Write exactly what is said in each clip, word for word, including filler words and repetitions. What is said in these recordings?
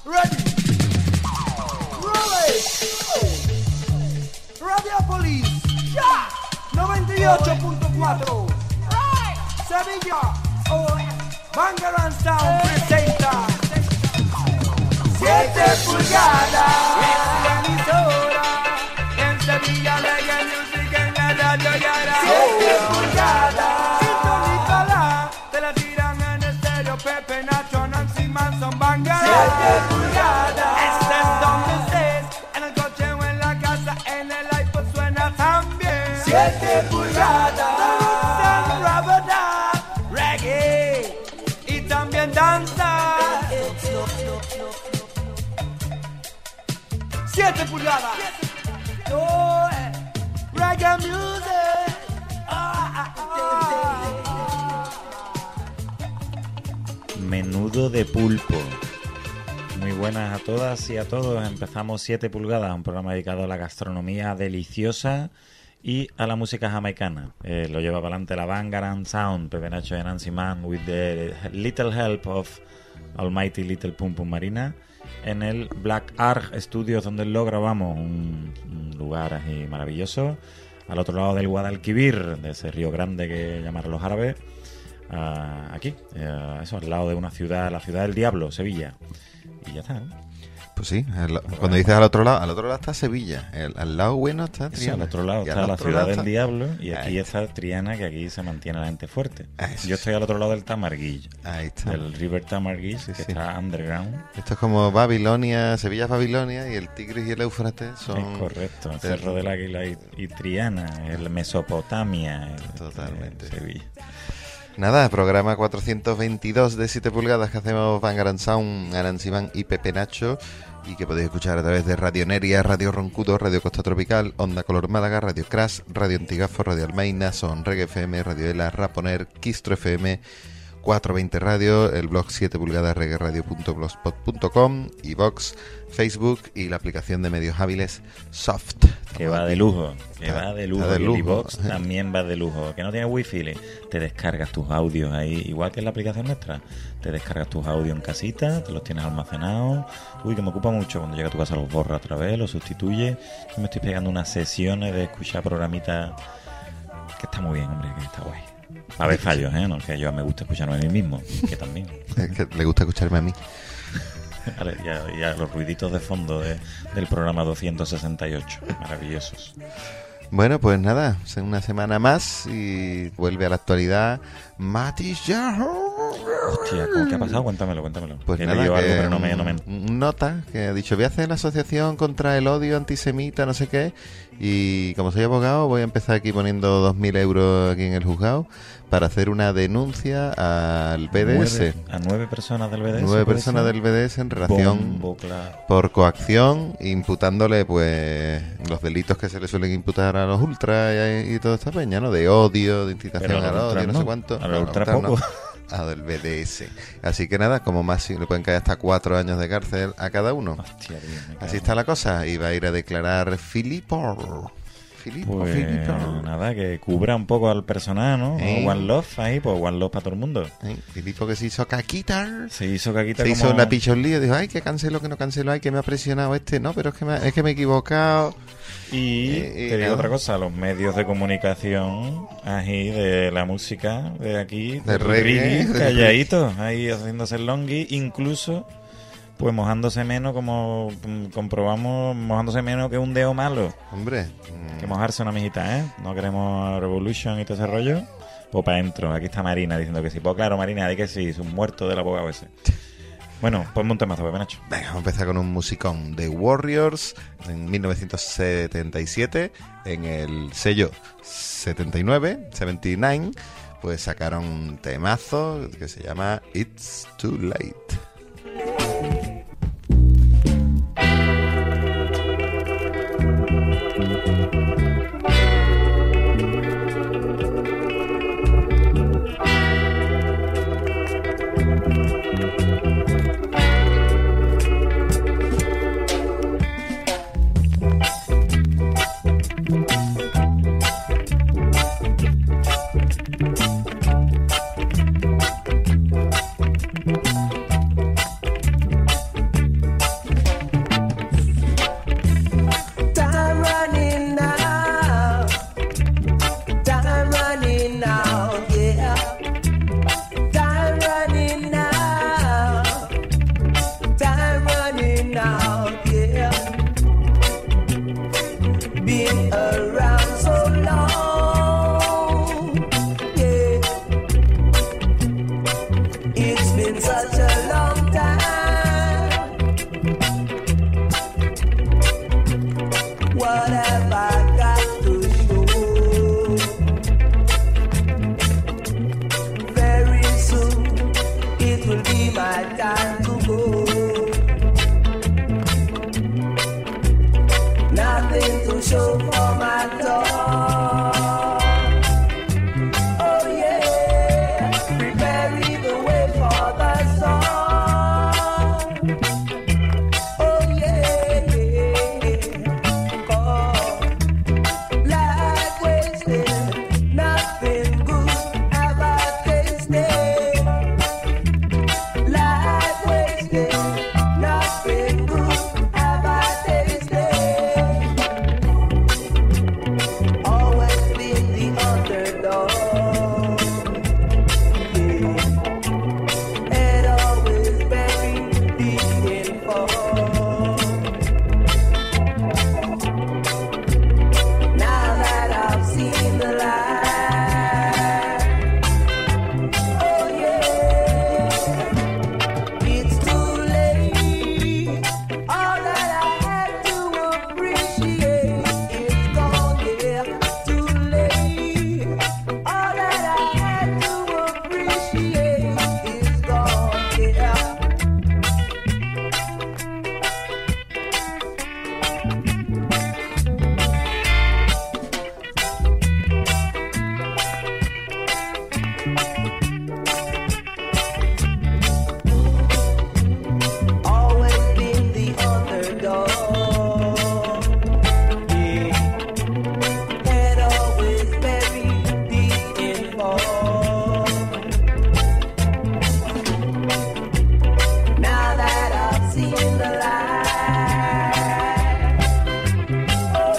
Ready. Radio Police. Ya. noventa y ocho punto cuatro. Sevilla. Banger and Sound presenta siete pulgadas. Es la emisora. En Sevilla Reggae Music en la radio Yara. siete pulgadas. Sintonízala. Te la tiran en estéreo. Pepe, Nacho, Nancy Manson, Banger. siete pulgadas. Este es donde estés. En el coche o en la casa. En el iPod suena también. siete pulgadas. Reggae. Y también danza. siete pulgadas. Oh, eh. Reggae music. Ah, ah, ah. Menudo de pulpo. Muy buenas a todas y a todos. Empezamos siete pulgadas, un programa dedicado a la gastronomía deliciosa y a la música jamaicana. Eh, lo lleva para adelante la Banger and Sound, Pepe Nacho y Nancy Man, with the little help of Almighty Little Pum Pum Marina, en el Black Ark Studios, donde lo grabamos, un, un lugar así maravilloso, al otro lado del Guadalquivir, de ese río grande que llamaron los árabes, uh, aquí, uh, eso, al lado de una ciudad, la ciudad del diablo, Sevilla. Y ya está, ¿no? Pues sí, el, cuando dices al otro lado, al otro lado está Sevilla, el, al lado bueno está Triana. Sí, al otro lado y está la ciudad del está... diablo y aquí Ahí está Triana, que aquí se mantiene la gente fuerte. Eso. Yo estoy al otro lado del Tamarguillo, Ahí está. del River Tamarguillo, Sí, que sí. está underground. Esto es como Babilonia, Sevilla es Babilonia y el Tigris y el Éufrates son... Es correcto, el del- Cerro del Águila y, y Triana, el Mesopotamia, el, Totalmente. el Sevilla. Nada, programa cuatrocientos veintidós de siete pulgadas que hacemos Banger and Sound, Nancy Man y Pepe Nacho, y que podéis escuchar a través de Radio Neria, Radio Roncudo, Radio Costa Tropical, Onda Color Málaga, Radio Crash, Radio Antigafo, Radio Almeina, Son Reggae F M, Radio Ela, Raponer, Quistro F M, cuatrocientos veinte Radio, el blog siete pulgadas reggae radio punto blogspot punto com, iVox, Facebook y la aplicación de medios hábiles Soft. Que va de lujo, que Está- va de está lujo, de y el lujo. iVox también va de lujo. Que no tiene wifi, le- te descargas tus audios ahí, igual que en la aplicación nuestra. Te descargas tus audios en casita, te los tienes almacenados. Uy, que me ocupa mucho, cuando llega a tu casa los borra otra vez, los sustituye. Yo me estoy pegando unas sesiones de escuchar programitas que está muy bien, hombre, que está guay. A ver fallos, ¿eh? No, que yo me gusta escucharme a mí mismo, que también. Es que le gusta escucharme a mí. Vale, ya, ya los ruiditos de fondo de, del programa doscientos sesenta y ocho, maravillosos. Bueno, pues nada, una semana más y vuelve a la actualidad Matis Yahoo. Hostia, ¿cómo que ha pasado? Cuéntamelo, cuéntamelo. Pues que he nada, leído algo, que pero no me... No me... un nota que ha dicho, voy a hacer la asociación contra el odio antisemita, no sé qué, y como soy abogado voy a empezar aquí poniendo dos mil euros aquí en el juzgado para hacer una denuncia al B D S. Nueve, a nueve personas del B D S. Nueve ¿puede personas ser? del B D S en relación Bombo, claro. por coacción, imputándole pues los delitos que se le suelen imputar a los ultras y, y toda esta peña, ¿no? De odio, de incitación Pero a al los odio, ultras no sé no. cuánto. A los No, ultras ultras no. poco. A del B D S. Así que nada, como máximo le pueden caer hasta cuatro años de cárcel a cada uno. Hostia, tío, me cago. Así está la cosa. Y va a ir a declarar Filipo. Filipo, Pues Filipo. nada, que cubra un poco al personal, ¿no? ¿Eh? One Love ahí, pues One Love para todo el mundo. ¿Eh? Filipo que se hizo caquita. Se hizo caquita Se como... hizo la pichonlía. Dijo, ay, que cancelo, que no cancelo. Ay, que me ha presionado este. No, pero es que me, es que me he equivocado. Y Eh, eh, te digo no. otra cosa, los medios de comunicación ahí de la música de aquí, De reggae. calladitos, ahí haciéndose el longi, incluso pues mojándose menos, como mm, comprobamos, mojándose menos que un dedo malo, Hombre. mm, que mojarse una mijita, ¿eh? No queremos Revolution y todo ese rollo, pues para adentro. Aquí está Marina diciendo que sí, pues claro, Marina, di que sí, es un muerto de la boca ese. Bueno, ponme un temazo, Pepe Nacho. Venga, vamos a empezar con un musicón de Warriors en mil novecientos setenta y siete, en el sello setenta y nueve, setenta y nueve, pues sacaron un temazo que se llama It's Too Late. underdog. Yeah. Head always buried deep in fall. Now that I've seen the light, oh yeah, it's too late. All that I had to appreciate is gone, yeah, too late. All that I had to appreciate is gone, yeah. Always been the underdog. Yeah. Head always buried deep in fall. Now that I've seen the light, oh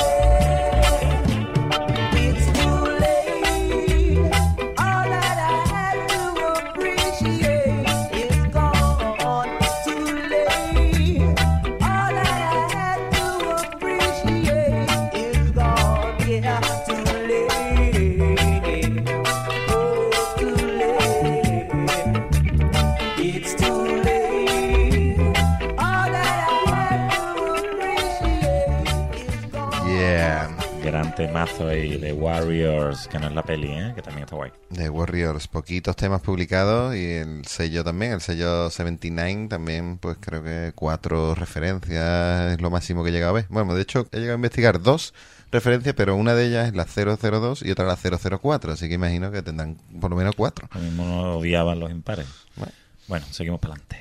yeah, it's too late. All that I had to appreciate is gone. Too late. All that I had to appreciate is gone. Yeah, too late. Oh, too late. It's too late. All that I had to appreciate is gone. Yeah. Gran temazo ahí de Warriors, que no es la peli, ¿eh? Que también está guay. The Warriors, poquitos temas publicados y el sello también, el sello setenta y nueve también, pues creo que cuatro referencias es lo máximo que he llegado a ver. Bueno, de hecho he llegado a investigar dos referencias, pero una de ellas es la cero cero dos y otra la cero cero cuatro, así que imagino que tendrán por lo menos cuatro. Lo mismo no odiaban los impares. Bueno. Bueno, seguimos para adelante.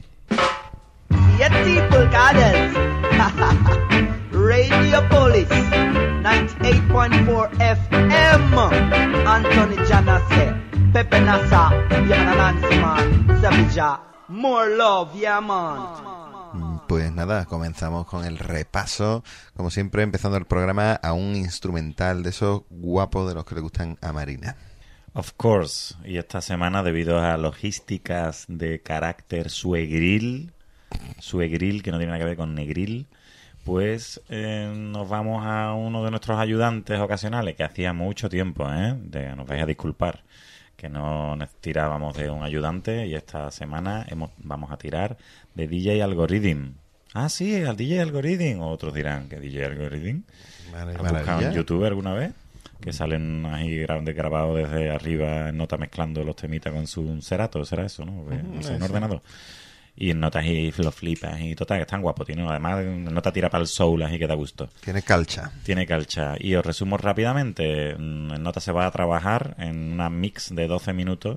siete pulgadas. Radio Police ninety-eight point four F M. Anthony Janase, Pepe Nasa, Yana Nancy man, Sevilla. More love, yeah man. Pues nada, comenzamos con el repaso, como siempre empezando el programa a un instrumental de esos guapos de los que le gustan a Marina. Of course. Y esta semana, debido a logísticas de carácter suegril, suegril, que no tiene nada que ver con negril, pues eh, nos vamos a uno de nuestros ayudantes ocasionales, que hacía mucho tiempo, ¿eh? De, nos vais a disculpar, que no nos tirábamos de un ayudante, y esta semana hemos, vamos a tirar de D J Algorithm. Ah, sí, al D J Algorithm. Otros dirán que D J Algorithm. Vale, ¿Has buscado maravilla. en YouTube alguna vez? Que salen ahí grandes grabados desde arriba en nota mezclando los temitas con su Serato, será eso, ¿no? Porque, no sé, en sí. ordenador. Y en notas y los flipas y total, que están guapos. Tiene, además, en nota tira para el soul, así que da gusto. Tiene calcha. Tiene calcha. Y os resumo rápidamente. En nota se va a trabajar en una mix de doce minutos.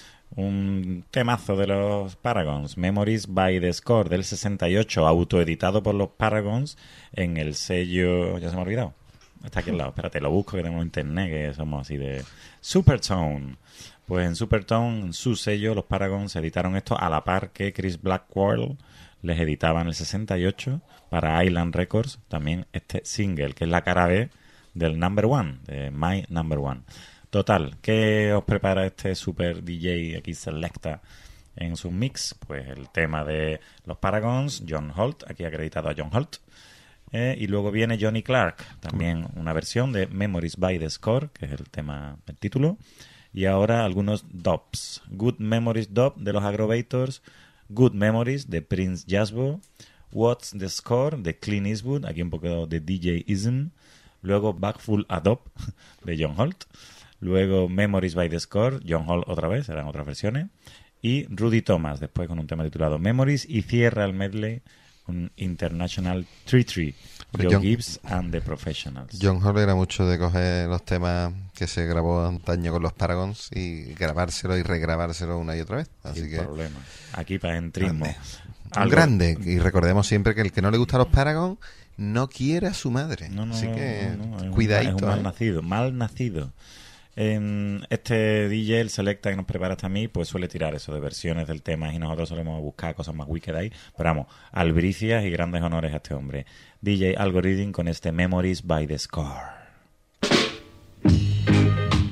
Un temazo de los Paragons, Memories by the Score, del sesenta y ocho, autoeditado por los Paragons en el sello... Ya se me ha olvidado. Está aquí al lado. Espérate, lo busco, que tengo internet, que somos así de... Supertone. Pues en Supertone, en su sello, los Paragons editaron esto a la par que Chris Blackwell les editaba en el sesenta y ocho para Island Records también este single, que es la cara B del Number One, de My Number One. Total, ¿qué os prepara este super D J aquí selecta en su mix? Pues el tema de los Paragons, John Holt, aquí acreditado a John Holt. Eh, y luego viene Johnny Clark, también una versión de Memories by the Score, que es el tema, el título. Y ahora algunos dubs. Good Memories dub de los Agrovators, Good Memories de Prince Jasbo, What's the Score de Clint Eastwood, aquí un poco de D J-ism. Luego Backful a Dub de John Holt. Luego Memories by the Score, John Holt otra vez, eran otras versiones. Y Rudy Thomas, después con un tema titulado Memories. Y cierra el medley un International Tree Tree, Joe John, Gibbs and the Professionals. John Holt era mucho de coger los temas que se grabó antaño con los Paragons y grabárselo y regrabárselo una y otra vez. Así Sin que problema. Aquí para entrismo. grande. Un grande. Y recordemos siempre que el que no le gusta a los Paragons no quiere a su madre. No, no, Así que no, no, es un- cuidadito. Es un mal ¿eh? nacido, mal nacido. En este D J, el selecta que nos prepara hasta a mí, pues suele tirar eso de versiones del tema y nosotros solemos buscar cosas más wicked ahí. Pero vamos, albricias y grandes honores a este hombre. D J Algorithm con este Memories by the Score.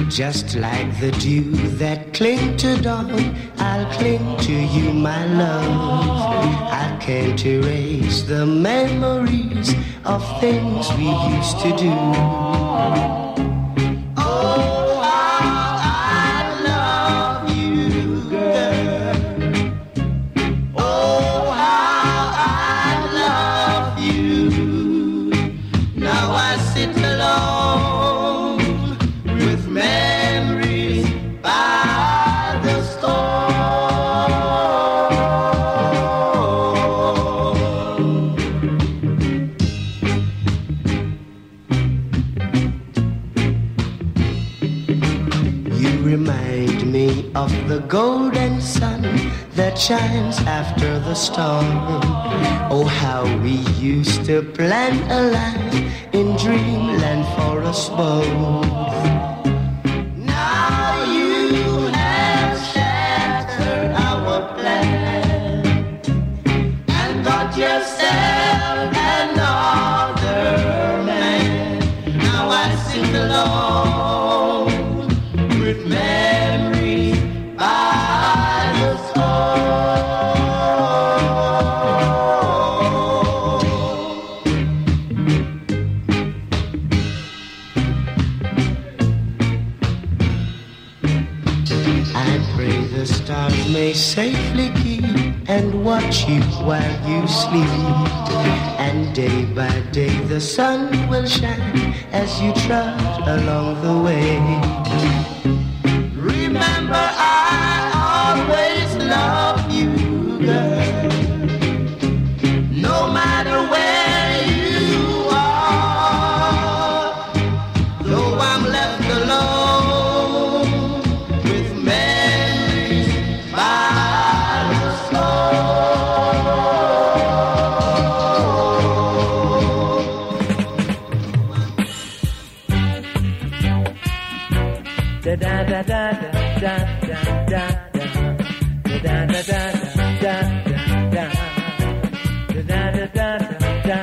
Just like the dew that cling to dawn, I'll cling to you, my love. I can't erase the memories of things we used to do. Oh, how I love you, girl. Oh, how I love you. Now I sit alone with memories by the storm. You remind me of the golden sun that shines after the storm. Oh, how we used to plan a life in dreamland for us both. Now you have shattered our plan and got yourself another man. Now I sit alone with memories by the storm. I pray the stars may safely keep and watch you while you sleep. And day by day the sun will shine as you trot along the way. Remember, I always love you, girl. No matter where you are, though I'm left alone with memories by the Da da da da da da da da da da da da da da da da da da da.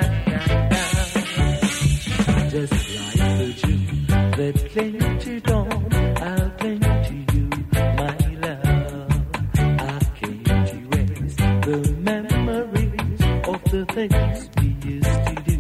Just like the dew that cling to dawn, I'll cling to you, my love. I can't erase the memories of the things we used to do.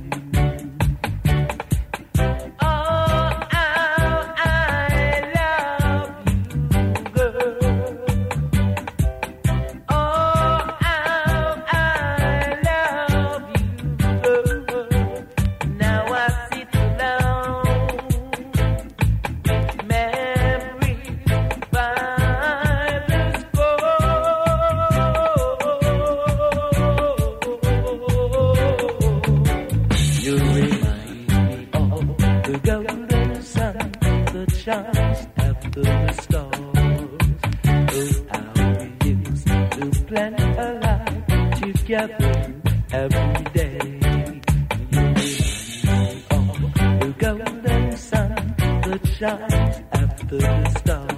After the stars, oh how we used to plan a life together every day. You remind me of the golden sun that shines after the stars.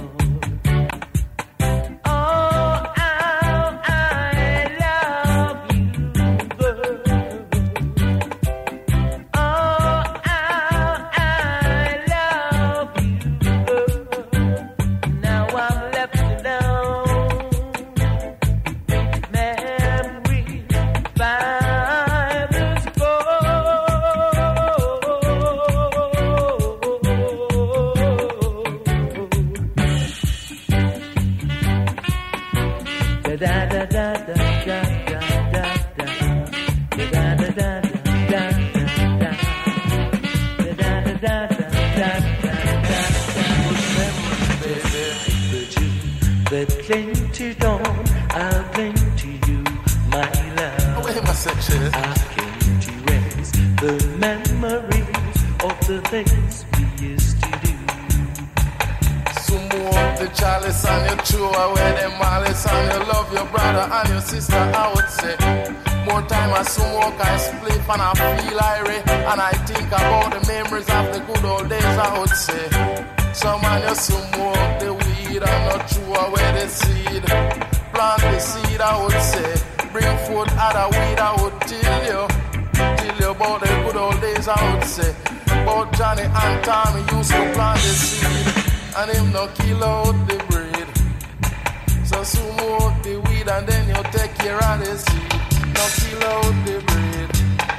That cling to dawn, I'll cling to you, my love. Oh, wait, my section. I can't erase the memories of the things we used to do. Some more of the chalice and your true away them malice and you love your brother and your sister, I would say. More time I smoke, I split and I feel irate and I think about the memories of the good old days, I would say. Some man you smoke the weed and not true away the seed. Plant the seed, I would say. Bring food out of weed, I would tell you. Tell you about the good old days, I would say. About Johnny and Tommy used to plant the seed. and him no kill out the breed. So smoke the weed and then you take care of the seed. No kill out the breed.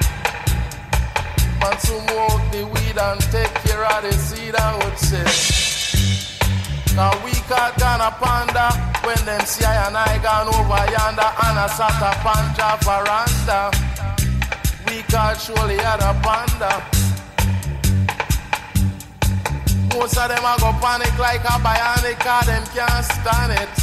Man smoke the weed and take care of the seed, I would say. Now we caught Ghana Panda when them see I and I gone over yonder and I sat up on veranda. We caught surely had a panda. Most of them a go panic like a bionic, cause them can't stand it.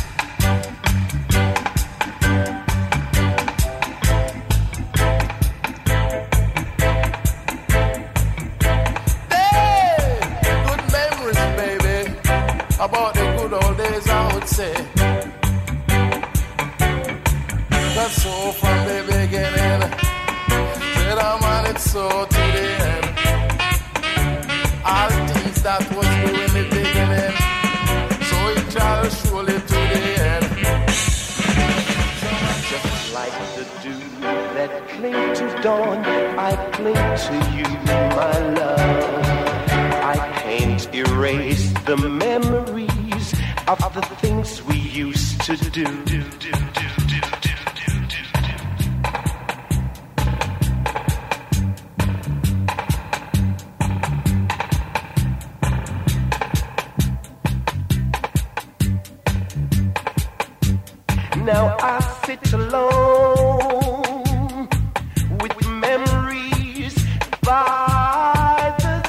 Hey, good memories, baby, about the good old days, I would say. That's so from the beginning, till I'm on it so to the end. All things that was doing the beginning, so it shall surely to the end. Just like the dew that cling to dawn, I cling to you, my love. I can't erase the memories of the things we used to do. Now I sit alone with memories by the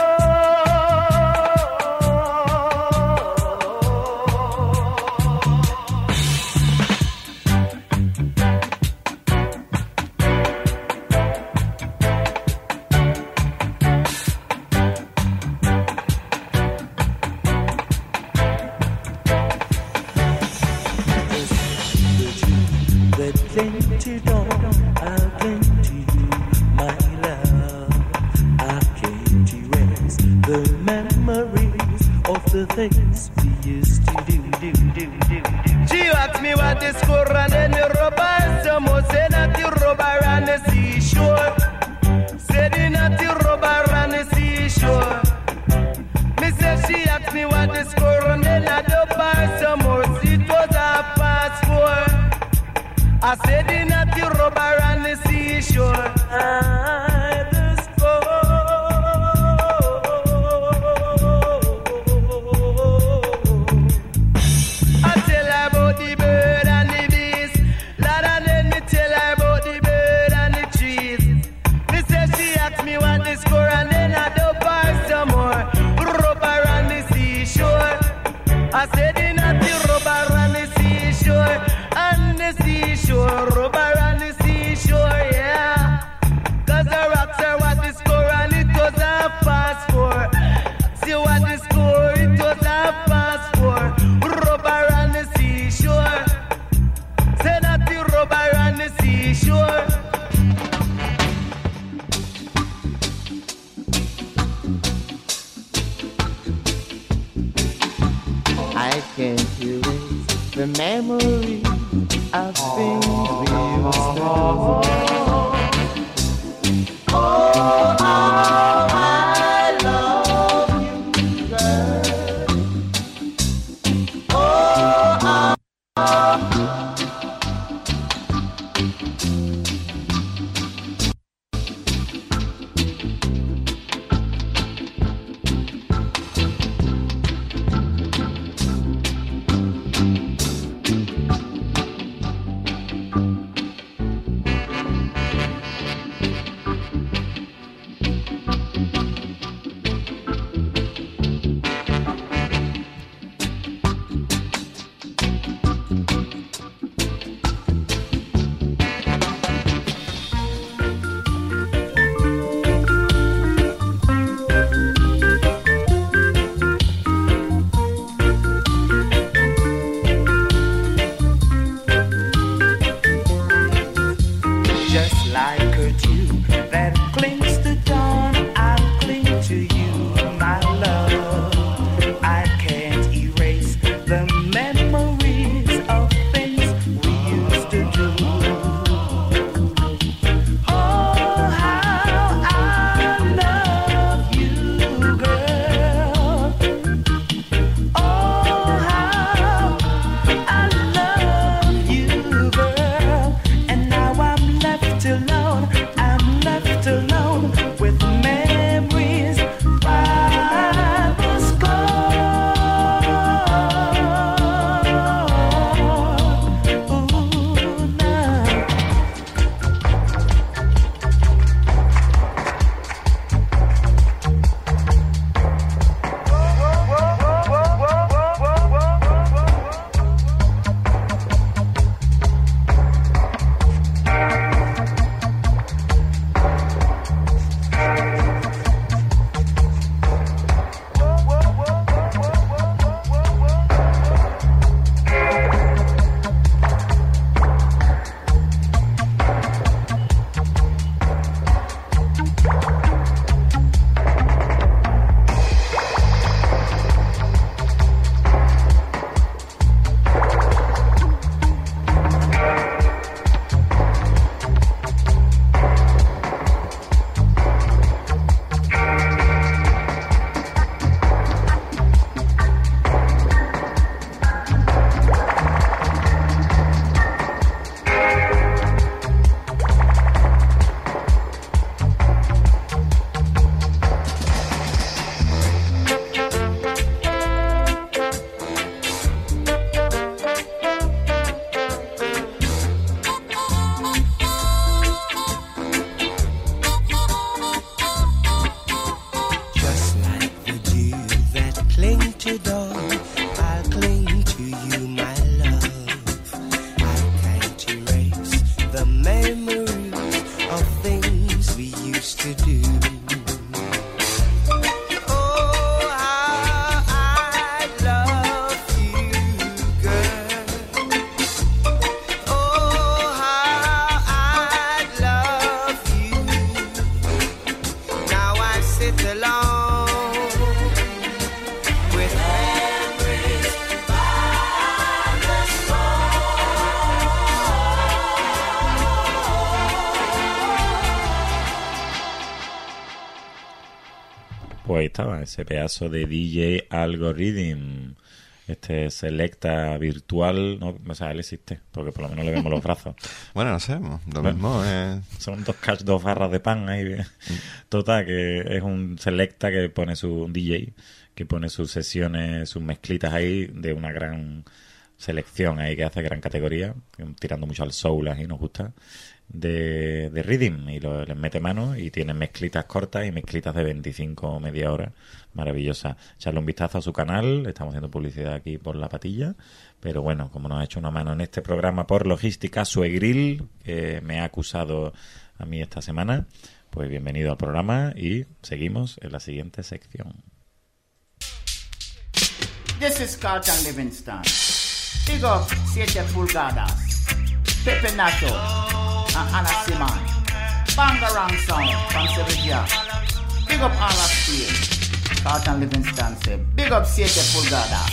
Painted on, I'll paint to you, my love. I can't erase the memories of the things we used to do, do, do, do, do. She asked me what the score and then the rubber. Someone said that the rubber on the seashore. Said it not the rubber on the seashore. Me said she asked me what the score and then I do buy some more. It was a passport. I said in at the rubber on the seashore. I the score. I tell her about the bird and the bees. Lord, and then me tell her about the bird and the trees. Me say she asked me what the score and then I do buy some more. Rubber on the seashore. I said in at the rubber on the seashore. On the seashore, rubber on the seashore, yeah. Cause the rocks are what the score and it was a fast for. See what the score, it was a fast for. Rubber on the seashore. Say that the rubber on the seashore. I can't erase the memory of things we used to do. Oh, how I love you, girl. Oh, how Pues ahí estaba, ese pedazo de D J Algorithm, este selecta virtual, no, o sea, él existe, porque por lo menos le vemos los brazos. Bueno, no sé, lo Bueno, mismo eh. Son dos cash, dos barras de pan ahí. Total, que es un selecta que pone su un D J, que pone sus sesiones, sus mezclitas ahí de una gran selección ahí que hace gran categoría, tirando mucho al soul y nos gusta. De, de rhythm y lo, les mete mano y tiene mezclitas cortas y mezclitas de veinticinco o media hora maravillosa. Echarle un vistazo a su canal, estamos haciendo publicidad aquí por La Patilla, pero bueno, como nos ha hecho una mano en este programa por logística Suegril, que me ha acusado a mí esta semana, pues bienvenido al programa y seguimos en la siguiente sección. This is Carlton Livingston. Big up siete pulgadas, Pepe Nacho and Anna Simon. Bangarang Sound from Sevilla. Big up all of Spain. Carlton Livingston say, big up siete pulgadas.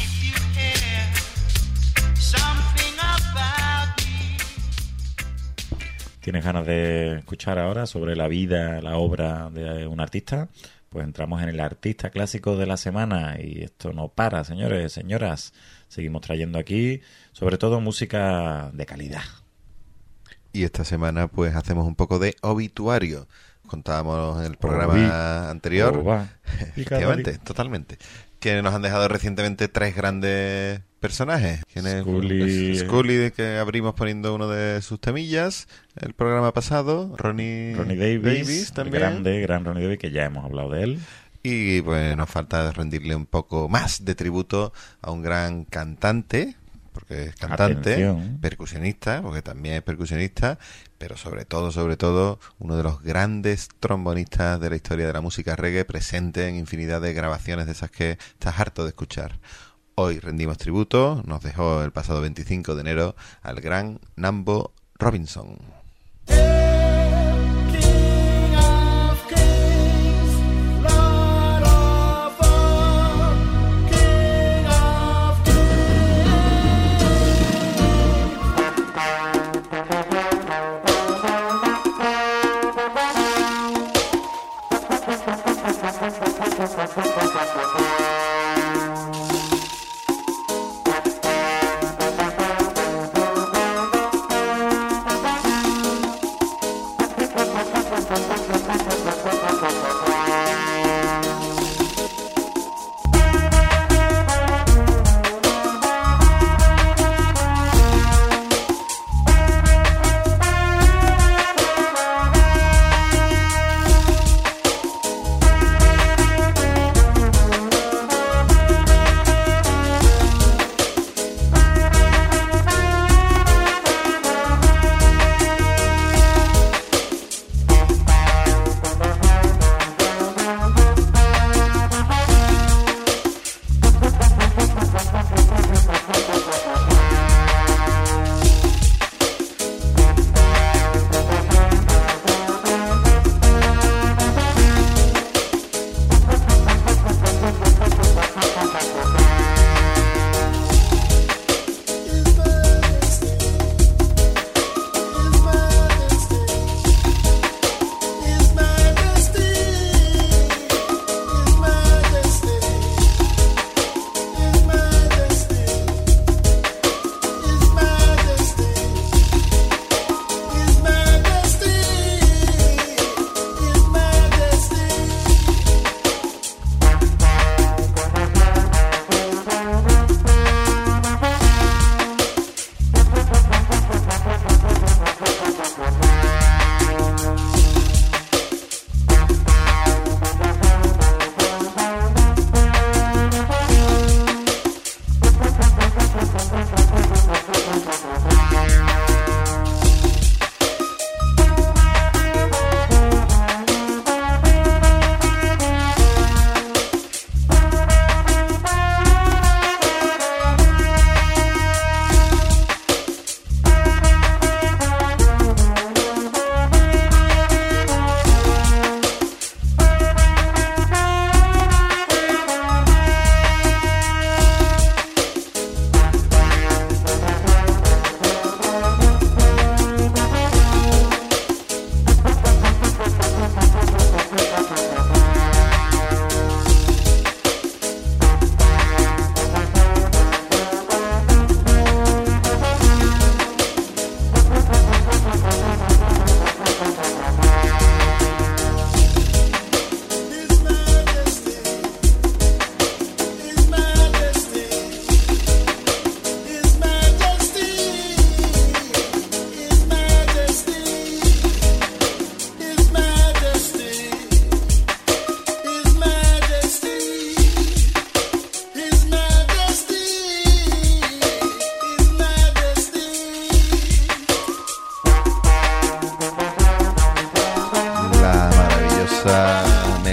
¿Tienes ganas de escuchar ahora sobre la vida, la obra de un artista? Pues entramos en el artista clásico de la semana y esto no para, señores, señoras. Seguimos trayendo aquí, sobre todo, música de calidad. Y esta semana pues hacemos un poco de obituario. Contábamos en el programa Obi. anterior, Oba. efectivamente, totalmente, que nos han dejado recientemente tres grandes personajes. ¿Quién es? Scully. Scully, que abrimos poniendo uno de sus temillas el programa pasado. Ronnie, Ronnie Davis, Davis el también. grande, gran Ronnie Davis, que ya hemos hablado de él. Y pues nos falta rendirle un poco más de tributo a un gran cantante, porque es cantante, Atención. percusionista, porque también es percusionista, pero sobre todo, sobre todo, uno de los grandes trombonistas de la historia de la música reggae, presente en infinidad de grabaciones de esas que estás harto de escuchar. Hoy rendimos tributo, nos dejó el pasado veinticinco de enero al gran Nambo Robinson.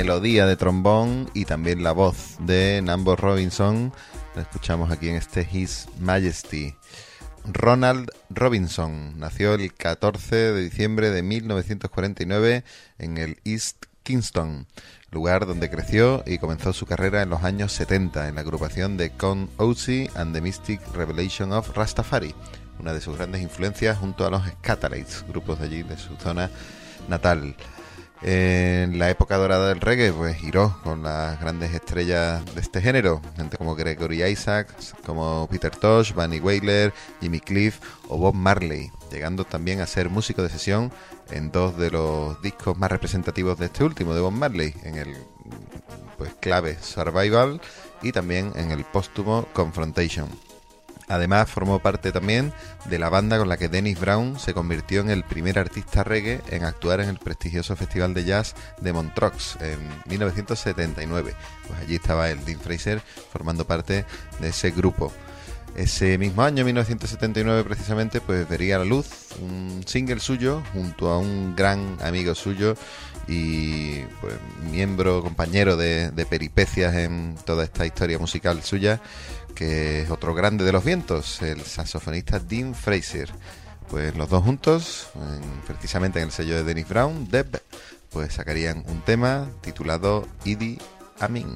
melodía de trombón y también la voz de Nambo Robinson. La escuchamos aquí en este His Majesty. Ronald Robinson nació el catorce de diciembre de mil novecientos cuarenta y nueve en el East Kingston, lugar donde creció y comenzó su carrera en los años setenta en la agrupación de Con Ozzy and the Mystic Revelation of Rastafari, una de sus grandes influencias junto a los Scatalites, grupos de allí de su zona natal. En la época dorada del reggae, pues giró con las grandes estrellas de este género, gente como Gregory Isaacs, como Peter Tosh, Bunny Wailer, Jimmy Cliff o Bob Marley, llegando también a ser músico de sesión en dos de los discos más representativos de este último, de Bob Marley, en el pues clave Survival y también en el póstumo Confrontation. Además formó parte también de la banda con la que Dennis Brown se convirtió en el primer artista reggae en actuar en el prestigioso Festival de Jazz de Montreux en mil novecientos setenta y nueve. Pues allí estaba él, Dean Fraser, formando parte de ese grupo. Ese mismo año, mil novecientos setenta y nueve precisamente, pues vería a la luz un single suyo junto a un gran amigo suyo y pues miembro, compañero de, de peripecias en toda esta historia musical suya, que es otro grande de los vientos, el saxofonista Dean Fraser. Pues los dos juntos, en, precisamente en el sello de Dennis Brown, Deb, pues sacarían un tema titulado Idi Amin.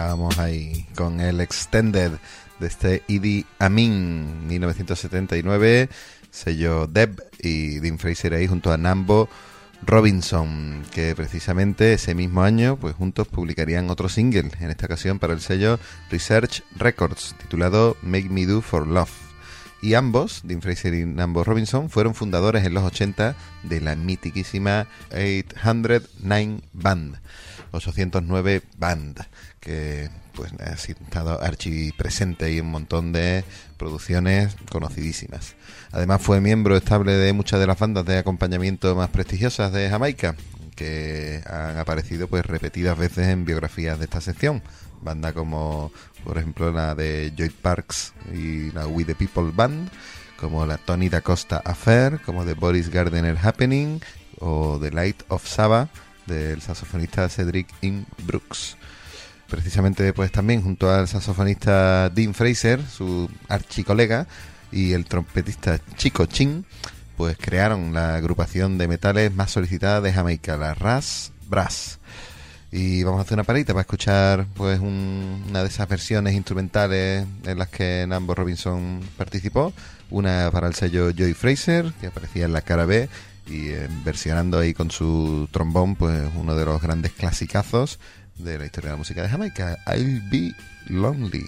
Estábamos ahí con el Extended de este Idi Amin, mil novecientos setenta y nueve, sello Deb y Dean Fraser ahí junto a Nambo Robinson, que precisamente ese mismo año pues juntos publicarían otro single, en esta ocasión para el sello Research Records, titulado Make Me Do For Love. Y ambos, Dean Fraser y Nambo Robinson, fueron fundadores en los ochenta de la mitiquísima ochocientos nueve Band, ochocientos nueve Band, que pues ha estado archipresente y un montón de producciones conocidísimas. Además fue miembro estable de muchas de las bandas de acompañamiento más prestigiosas de Jamaica, que han aparecido pues repetidas veces en biografías de esta sección. Banda como, por ejemplo, la de Joy Parks y la We the People Band, como la Tony Da Costa Affair, como The Boris Gardner Happening o The Light of Saba del saxofonista Cedric Im Brooks. Precisamente pues también junto al saxofonista Dean Fraser, su archicolega, y el trompetista Chico Chin, pues crearon la agrupación de metales más solicitada de Jamaica, la Ras Brass. Y vamos a hacer una parita para escuchar pues un, una de esas versiones instrumentales en las que Nambo Robinson participó, una para el sello Joy Fraser, que aparecía en la cara B, y eh, versionando ahí con su trombón pues uno de los grandes clasicazos de la historia de la música de Jamaica, I'll Be Lonely.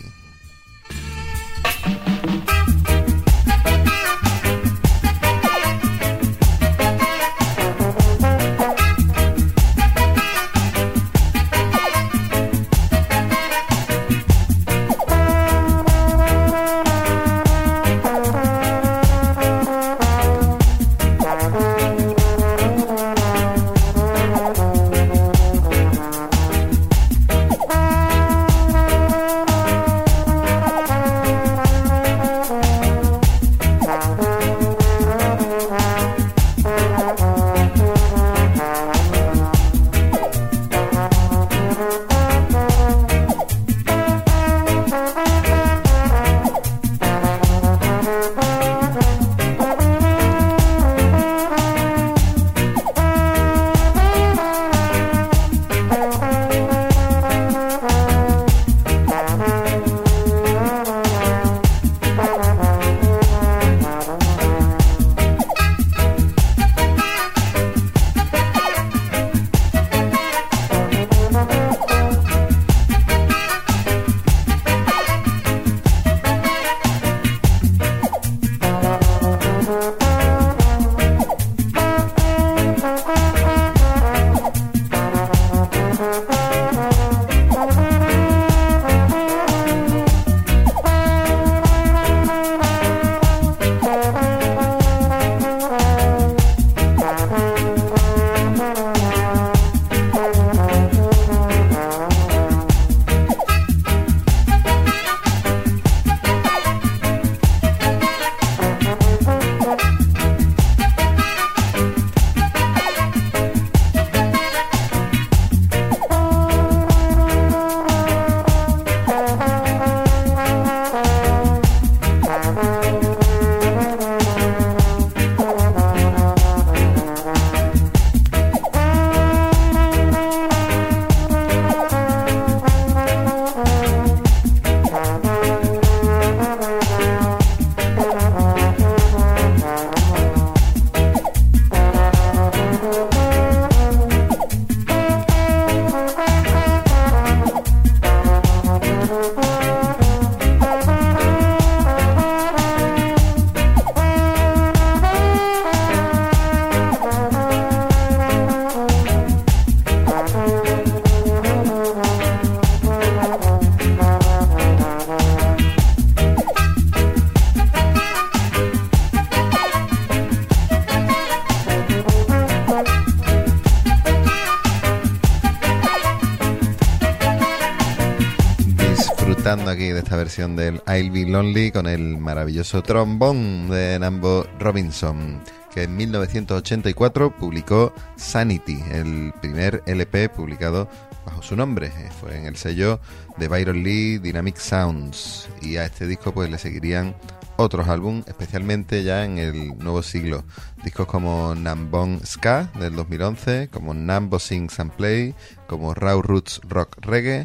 Aquí de esta versión del I'll Be Lonely con el maravilloso trombón de Nambo Robinson, que en mil novecientos ochenta y cuatro publicó Sanity, el primer L P publicado bajo su nombre. Fue en el sello de Byron Lee Dynamic Sounds, y a este disco pues le seguirían otros álbumes, especialmente ya en el nuevo siglo. Discos como Nambon Ska del dos mil once, como Nambo Sings and Play, como Raw Roots Rock Reggae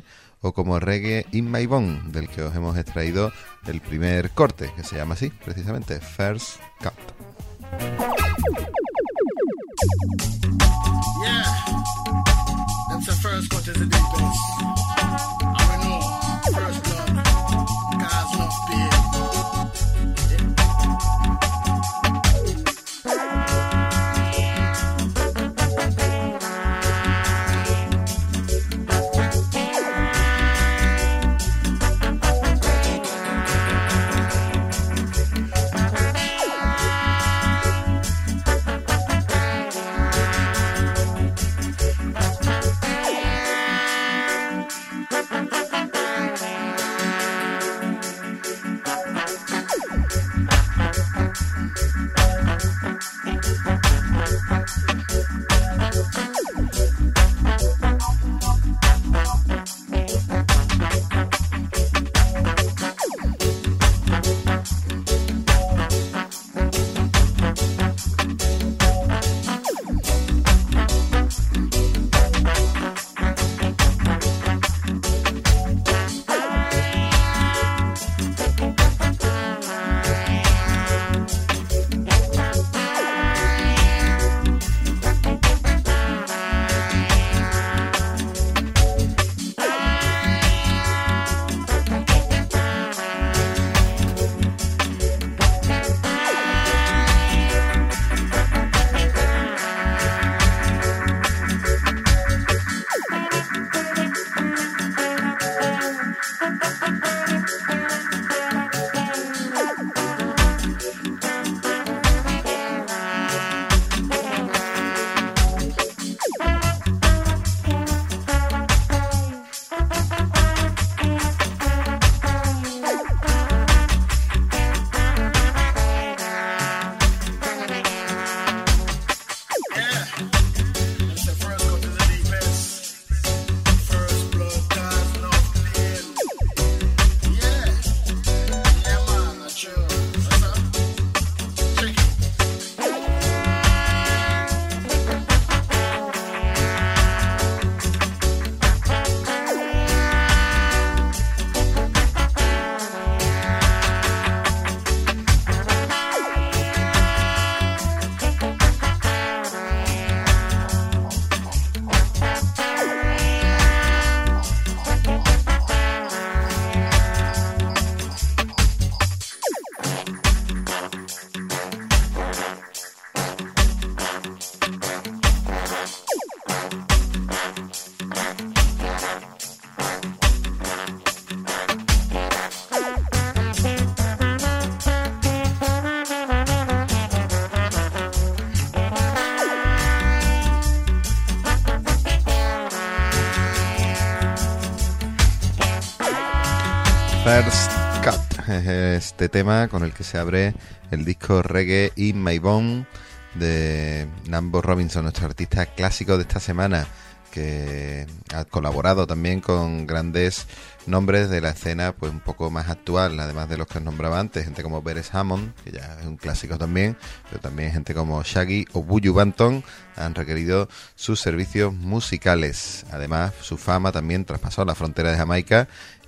o como Reggae in My Bone, del que os hemos extraído el primer corte, que se llama así, precisamente, First Cut. Yeah, that's the first cut is the deepest. I will know, first blood, cause no pain. First Cut es este tema con el que se abre el disco Reggae in My Bone de Nambo Robinson, nuestro artista clásico de esta semana, que ha colaborado también con grandes nombres de la escena pues un poco más actual, además de los que os nombraba antes, gente como Beres Hammond, que ya es un clásico también, pero también gente como Shaggy o Buju Banton han requerido sus servicios musicales. Además, su fama también traspasó la frontera de Jamaica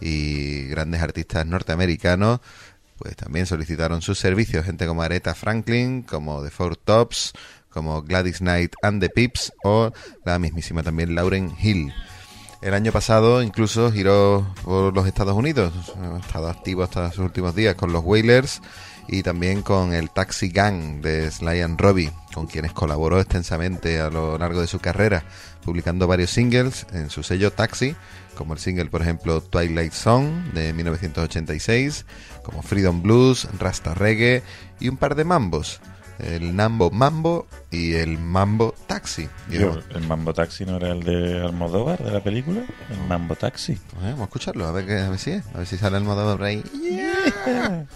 y grandes artistas norteamericanos pues también solicitaron sus servicios, gente como Aretha Franklin, como The Four Tops, como Gladys Knight and the Pips o la mismísima también Lauryn Hill. El año pasado incluso giró por los Estados Unidos, ha estado activo hasta sus últimos días con los Wailers y también con el Taxi Gang de Sly and Robbie, con quienes colaboró extensamente a lo largo de su carrera, publicando varios singles en su sello Taxi, como el single, por ejemplo, Twilight Song de mil novecientos ochenta y seis, como Freedom Blues, Rasta Reggae y un par de mambos, el Nambo Mambo y el Mambo Taxi. Yo, ¿el Mambo Taxi no era el de Almodóvar, de la película? El Mambo Taxi. Eh, vamos a escucharlo, a ver, qué, a ver si es, a ver si sale Almodóvar por ahí. Yeah.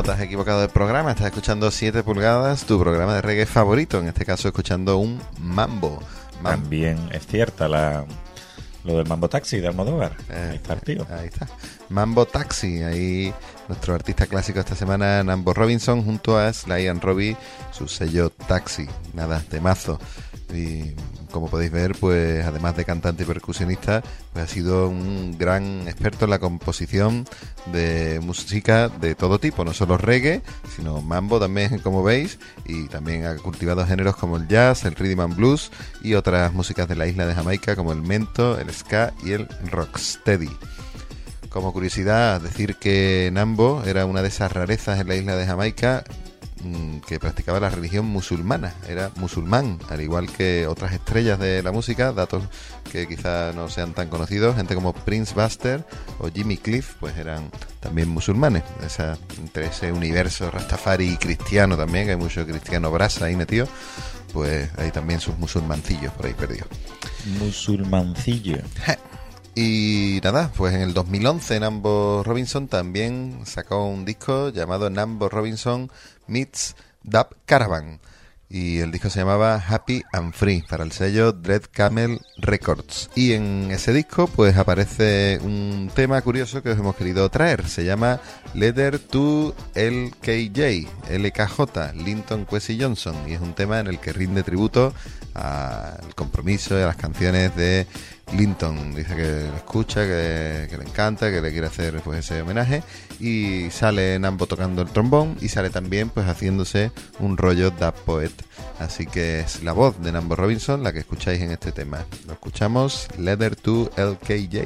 te has equivocado del programa. Estás escuchando siete pulgadas, tu programa de reggae favorito. En este caso, escuchando un mambo. Mam- También es cierta la lo del Mambo Taxi de Almodóvar. Eh, ahí está el tío. Ahí está. Mambo Taxi. Ahí nuestro artista clásico esta semana, Nambo Robinson, junto a Sly and Robbie, su sello Taxi. Nada, temazo. Y como podéis ver, pues además de cantante y percusionista, pues ha sido un gran experto en la composición de música de todo tipo, no solo reggae, sino mambo también, como veis, y también ha cultivado géneros como el jazz, el rhythm and blues y otras músicas de la isla de Jamaica como el mento, el ska y el rocksteady. Como curiosidad, decir que Nambo era una de esas rarezas en la isla de Jamaica que practicaba la religión musulmana, era musulmán, al igual que otras estrellas de la música, datos que quizá no sean tan conocidos, gente como Prince Buster o Jimmy Cliff, pues eran también musulmanes. Esa, entre ese universo rastafari y cristiano también, que hay mucho cristiano brasa ahí metido, pues hay también sus musulmancillos por ahí perdidos. Musulmancillo. Y nada, pues en el dos mil once Nambo Robinson también sacó un disco llamado Nambo Robinson Meets Dub Caravan, y el disco se llamaba Happy and Free para el sello Dread Camel Records. Y en ese disco pues aparece un tema curioso que os hemos querido traer, se llama Letter to L K J, L K J, Linton Kwesi Johnson, y es un tema en el que rinde tributo al compromiso y a las canciones de Linton. Dice que lo escucha, que, que le encanta, que le quiere hacer pues ese homenaje, y sale Nambo tocando el trombón y sale también pues haciéndose un rollo dub poet. Así que es la voz de Nambo Robinson la que escucháis en este tema. Lo escuchamos, Letter to L K J.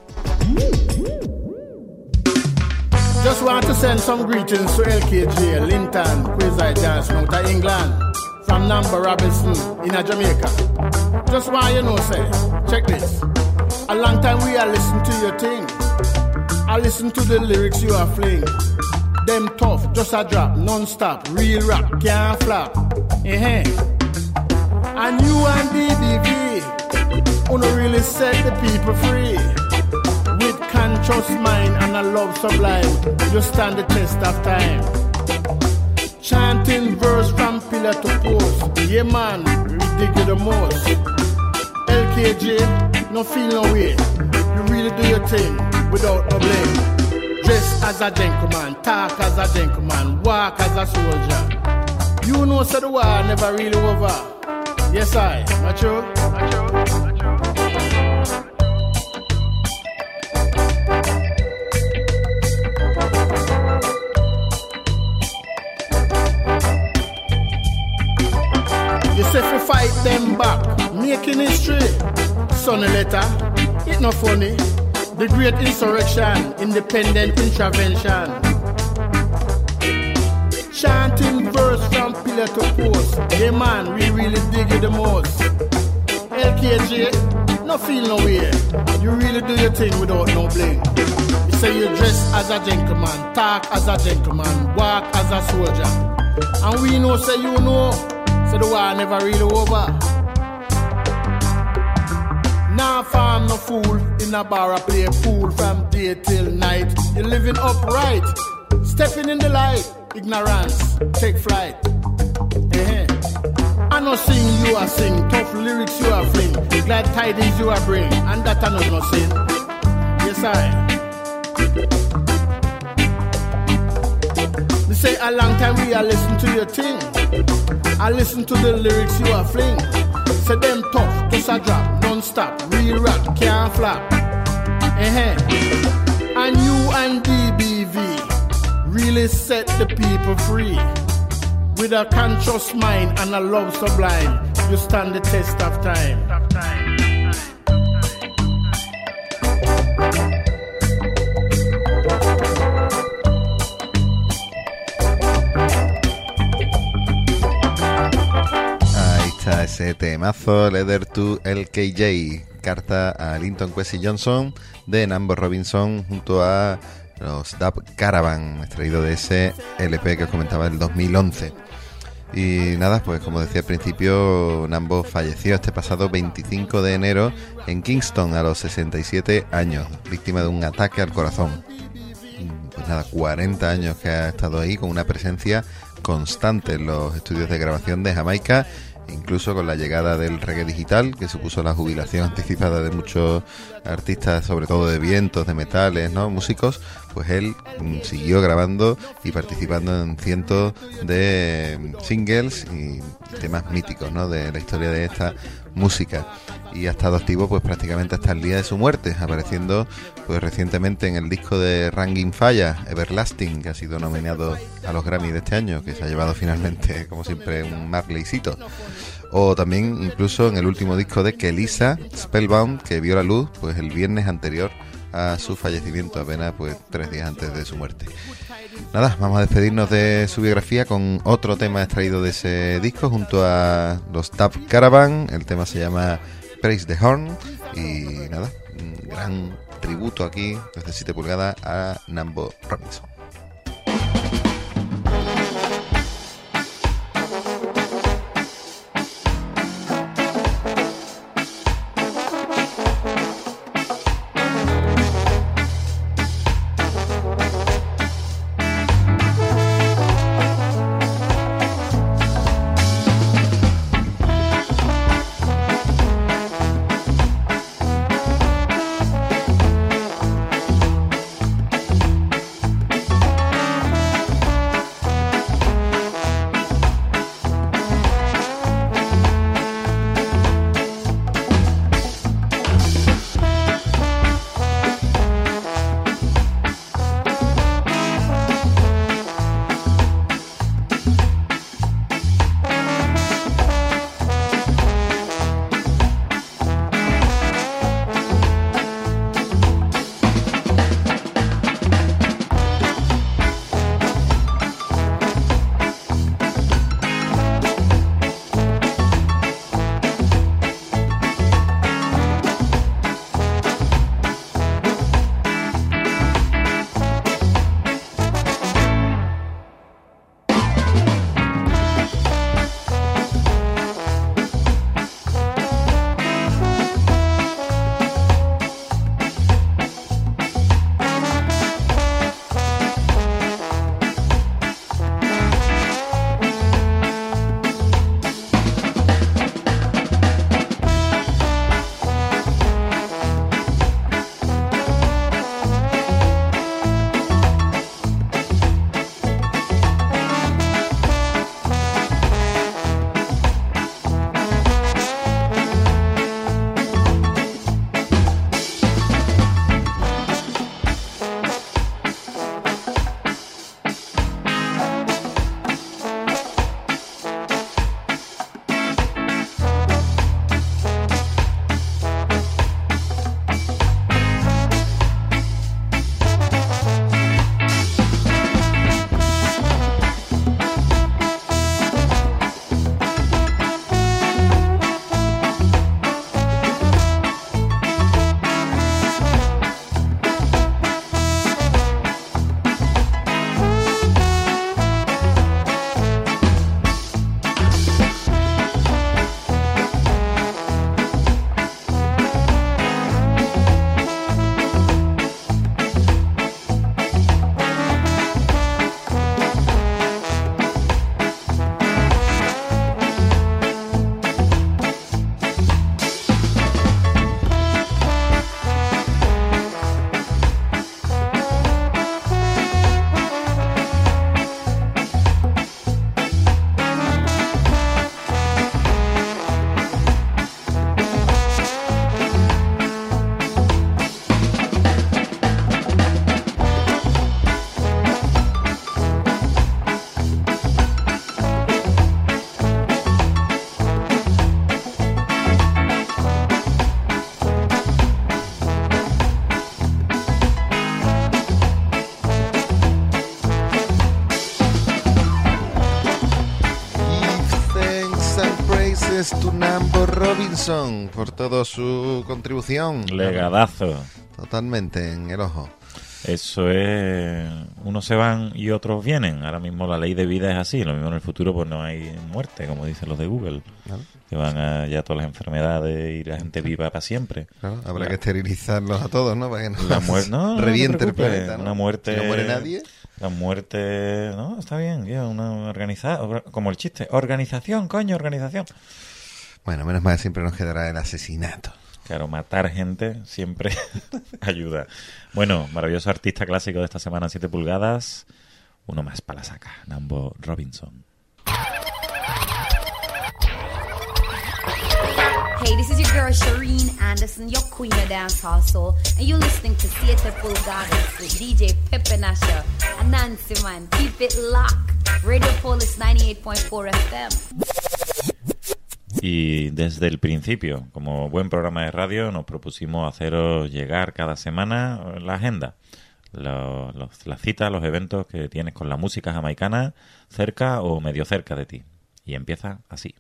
Just want to send some greetings to L K J, Linton, Kwesi Johnson out of England, from Nambo Robinson in a Jamaica. Just want you know, say, check this. A long time we are listening to your thing. I listen to the lyrics you are fling. Them tough, just a drop, non-stop, real rap, can't flop. Uh-huh. And you and D B V, wanna really set the people free. With conscious mind and a love sublime, you stand the test of time. Chanting verse from pillar to post, yeah man, we dig you the most. L K J, no feel no way, you really do your thing without no blame. Dress as a gentleman, talk as a gentleman, walk as a soldier. You know so the war never really over. Yes I, not true? Not true? Not true? You say fi fight them back, making history. Sonny letter, it no funny. The great insurrection, independent intervention. Chanting verse from pillar to post. Yeah man, we really dig you the most. L K J, no feel no way. You really do your thing without no blame. You say you dress as a gentleman, talk as a gentleman, walk as a soldier. And we know say you know, so the war never really over. Now farm no fool, in a bar I play pool from day till night. You're living upright, stepping in the light. Ignorance, take flight. Uh-huh. I no sing, you are sing. Tough lyrics you are fling. Glad tidings you are bring. And that I know no sin. Yes I. They say a long time we are listen to your thing. I listen to the lyrics you are fling. Say them tough, just a drop, non-stop, real rap, can't flop. Uh-huh. And you and D B V really set the people free. With a conscious mind and a love sublime, you stand the test of time. Ahí está ese temazo, Letter to L K J, carta a Linton Kwesi Johnson de Nambo Robinson junto a los Dub Caravan, extraído de ese L P que os comentaba del dos mil once. Y nada, pues como decía al principio, Nambo falleció este pasado veinticinco de enero en Kingston a los sesenta y siete años, víctima de un ataque al corazón. Pues nada, cuarenta años que ha estado ahí con una presencia constante en los estudios de grabación de Jamaica, incluso con la llegada del reggae digital, que supuso la jubilación anticipada de muchos artistas, sobre todo de vientos, de metales, ¿no? Músicos, pues él mm, siguió grabando y participando en cientos de mm, singles y temas míticos, ¿no? De la historia de esta música, y ha estado activo pues prácticamente hasta el día de su muerte, apareciendo pues recientemente en el disco de Ranking Fire, Everlasting, que ha sido nominado a los Grammy de este año, que se ha llevado finalmente, como siempre, un Marleycito. O también incluso en el último disco de Kelisa, Spellbound, que vio la luz pues el viernes anterior a su fallecimiento, apenas pues tres días antes de su muerte. Nada, vamos a despedirnos de su biografía con otro tema extraído de ese disco junto a los Tap Caravan. El tema se llama Praise the Horn y nada, un gran tributo aquí desde siete pulgadas a Nambo Robinson. gracias to Nambo Robinson por toda su contribución. Legadazo. Totalmente en el ojo. Eso es... Unos se van y otros vienen. Ahora mismo la ley de vida es así. Lo mismo en el futuro pues no hay muerte, como dicen los de Google. Claro. Que van a ya todas las enfermedades y la gente viva para siempre. Claro, habrá la... que esterilizarlos a todos, ¿no? Para que no, la muerte, no, reviente no el planeta, ¿no? Una muerte... Si no muere nadie... La muerte... No, está bien. Ya, una organizada... Como el chiste. Organización, coño, organización. Bueno, menos mal siempre nos quedará el asesinato. Claro, matar gente siempre ayuda. Bueno, maravilloso artista clásico de esta semana, siete pulgadas. Uno más para la saca, Nambo Robinson. Hey, this is your girl Shireen Anderson, your queen of dancehall soul, and you're listening to siete pulgadas with D J Pepe Nasha and Nancy Man. Keep it locked. Radio Polis ninety-eight point four F M. Y desde el principio, como buen programa de radio, nos propusimos haceros llegar cada semana la agenda, los, los, las citas, los eventos que tienes con la música jamaicana cerca o medio cerca de ti. Y empieza así.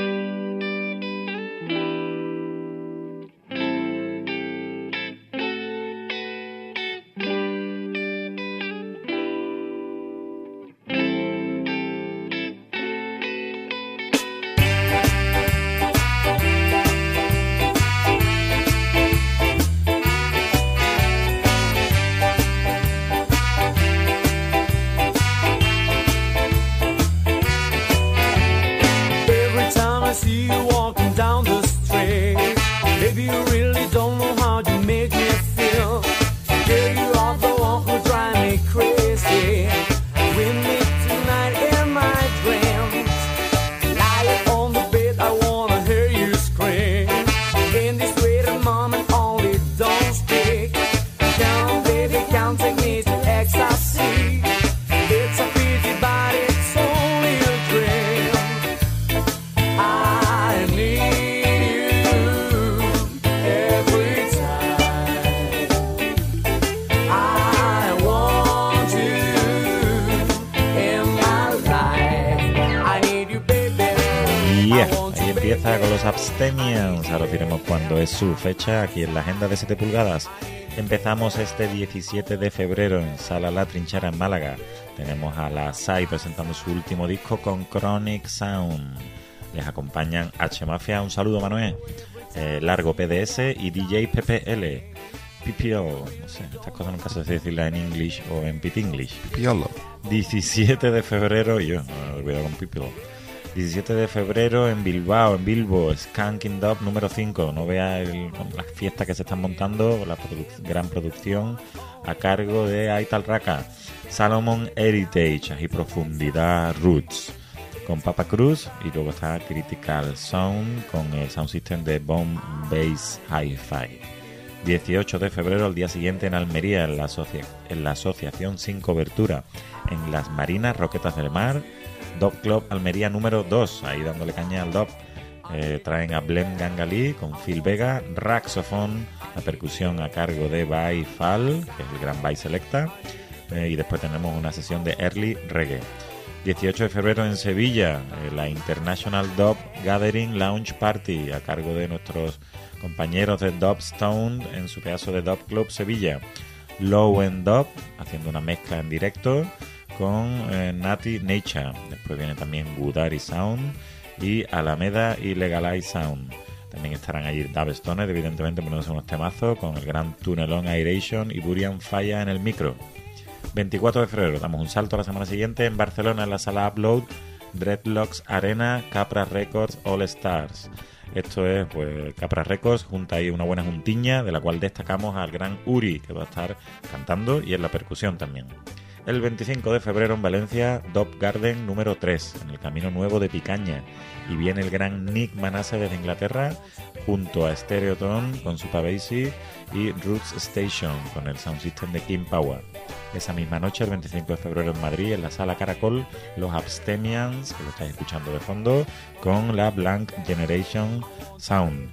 Con los Abstemians, ahora diremos cuándo es su fecha aquí en la agenda de siete pulgadas. Empezamos este diecisiete de febrero en Sala La Trinchera en Málaga. Tenemos a la S A I presentando su último disco con Chronic Sound. Les acompañan H Mafia, un saludo Manuel, eh, Largo P D S y D J P P L. Pipiolo, no sé, estas cosas nunca sé decirlas en English o en Pit English. Pipiolo. diecisiete de febrero, yo no me olvido con Pipiolo. diecisiete de febrero en Bilbao, en Bilbo, Skanking Dub número cinco. No vea el, las fiestas que se están montando, la produ- gran producción a cargo de Aital Raka. Salomon Heritage y Profundidad Roots con Papa Cruz, y luego está Critical Sound con el sound system de Bomb Bass Hi-Fi. dieciocho de febrero, al día siguiente, en Almería, en la, asocia- en la Asociación Sin Cobertura, en Las Marinas, Roquetas del Mar. Dub Club Almería número dos, ahí dándole caña al dub. Eh, traen a Blem Gangalí con Phil Vega, Raxophone, la percusión a cargo de Bai Fal, que es el gran Bai Selecta, eh, y después tenemos una sesión de Early Reggae. dieciocho de febrero en Sevilla, eh, la International Dub Gathering Lounge Party, a cargo de nuestros compañeros de Dubstone en su pedazo de Dub Club Sevilla. Low End Dub, haciendo una mezcla en directo con eh, Nati Nature. Después viene también Woodari Sound y Alameda y Legalize Sound. También estarán allí Dubstones, evidentemente poniéndose unos temazos, con el gran Tunelon Aeration y Burian Falla en el micro. veinticuatro de febrero, damos un salto a la semana siguiente en Barcelona, en la sala Upload, Dreadlocks Arena, Capra Records All Stars. Esto es, pues, Capra Records, junta ahí una buena juntiña, de la cual destacamos al gran Uri, que va a estar cantando y en la percusión también. El veinticinco de febrero en Valencia, Dub Garden número tres, en el Camino Nuevo de Picaña. Y viene el gran Nick Manasseh desde Inglaterra, junto a Stereoton con su Pavesi y Roots Station con el sound system de King Power. Esa misma noche, el veinticinco de febrero en Madrid, en la Sala Caracol, los Abstemians, que lo estáis escuchando de fondo, con la Blank Generation Sound.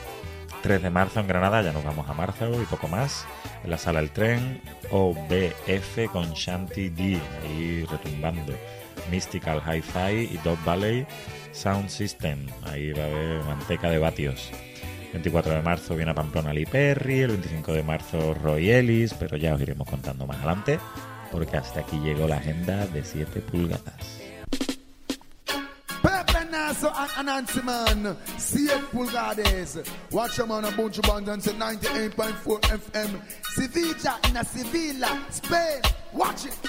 tres de marzo en Granada, ya nos vamos a marzo y poco más. En la Sala El Tren, O B F con Shanty D, ahí retumbando. Mystical Hi-Fi y Dub Valley Sound System, ahí va a haber manteca de vatios. veinticuatro de marzo viene a Pamplona Lee Perry, el veinticinco de marzo Roy Ellis, pero ya os iremos contando más adelante, porque hasta aquí llegó la agenda de siete pulgadas. Pepe Nasso and Nancy Man, siete pulgadas. Watch them on a bunch of bands and ninety-eight point four F M. Sevilla in a Sevilla, Spain. Watch it.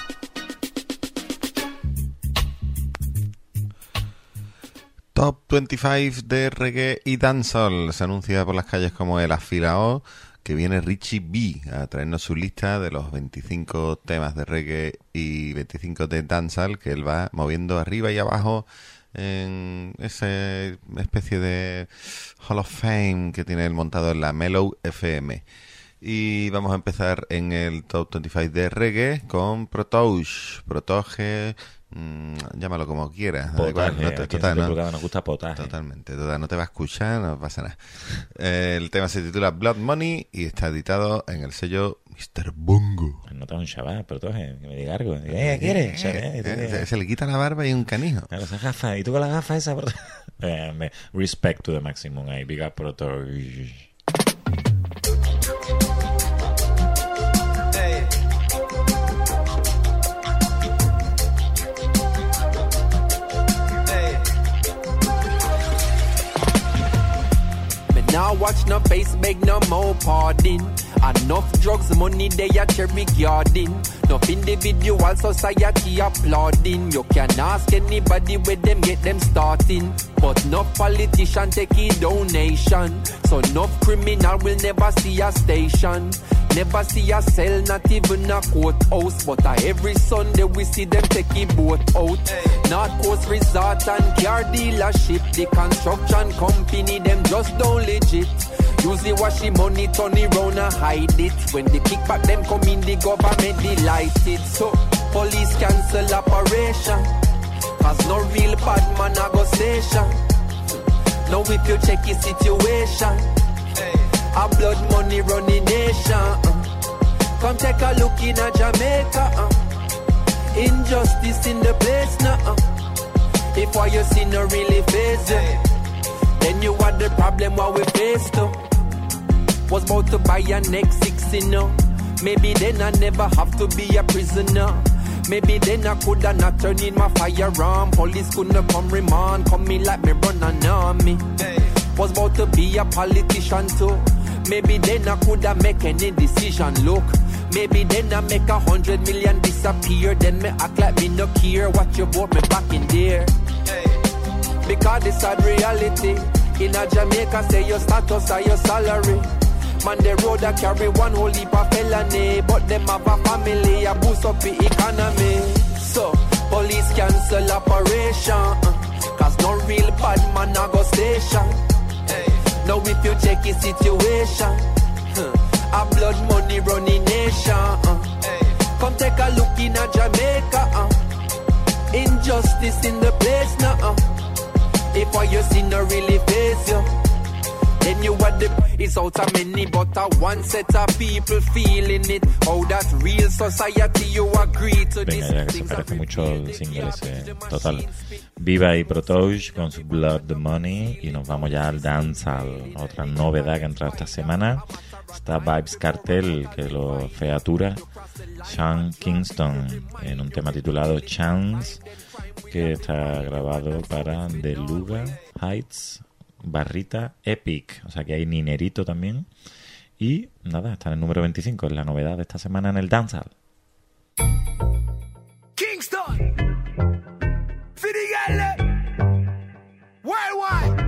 Top veinticinco de reggae y dancehall. Se anuncia por las calles como el afilao que viene Richie B a traernos su lista de los veinticinco temas de reggae y veinticinco de dancehall que él va moviendo arriba y abajo en esa especie de Hall of Fame que tiene él montado en la Mellow F M. Y vamos a empezar en el Top veinticinco de reggae con Protouge. Protouge, mmm, llámalo como quieras. Potaje, no te, aquí total, en no, nos gusta potaje. Totalmente, total, no te va a escuchar, no pasa nada. Eh, el tema se titula Blood Money y está editado en el sello mister Bongo. No te un chaval, Protouge, que me diga algo. ¿Qué quieres? Eh, eh, se, se le quita la barba y un canijo. Claro, esa gafa. ¿Y tú con la gafa esa? eh, respect to the maximum. Ahí, big up Protouge. Now watch no face, beg no more pardon. Enough drugs, money they a cherry garden. Enough individual society applauding. You can ask anybody where them get them starting. But no politician take a donation. So no criminal will never see a station. Never see a cell, not even a courthouse. But uh, every Sunday we see them take a boat out. Hey. North Coast Resort and car dealership. The construction company, them just don't legit. Usually wash the money, turn it round and hide it. When the kickback them come in, the government delighted. So police cancel operation. Cause no real bad man a go station. Now if you check the situation, hey. A blood money running nation. Uh. Come take a look in a Jamaica. Uh. Injustice in the place now. Uh. If what you see no really face you, hey. Then you are the problem what we face too. Was about to buy a next six, you know. Maybe then I never have to be a prisoner. Maybe then I coulda not turned in my firearm. Police couldn't come remand, come me like me run an army. Hey. Was about to be a politician too. Maybe then I coulda make any decision. Look, maybe then I make a hundred million disappear. Then me act like me no care. What you bought me back in there? Hey. Because this sad reality. In a Jamaica, say your status or your salary. Man, the road a carry one whole heap of felony. But them have a family, a boost up the economy. So, police cancel operation. Uh, Cause no real bad man a go station. Hey. Now if you check the situation, huh, a blood money running nation. Uh, hey. Come take a look in a Jamaica. Uh, injustice in the place now. Uh, if what you see no really face you, then you are the it's out of many, but a one set of people feeling it. How that real society you agree to this. Venga, ya que se parece mucho el single ese. Total. Viva y Protouge con su Blood the Money. Y nos vamos ya al dancehall. Otra novedad que ha entrado esta semana. Está Vybz Kartel, que lo featura Sean Kingston en un tema titulado Chance, que está grabado para The Luga Heights barrita Epic, o sea que hay Ninerito también. Y nada, está en el número veinticinco, es la novedad de esta semana en el dancehall. Kingston Fidigale Worldwide.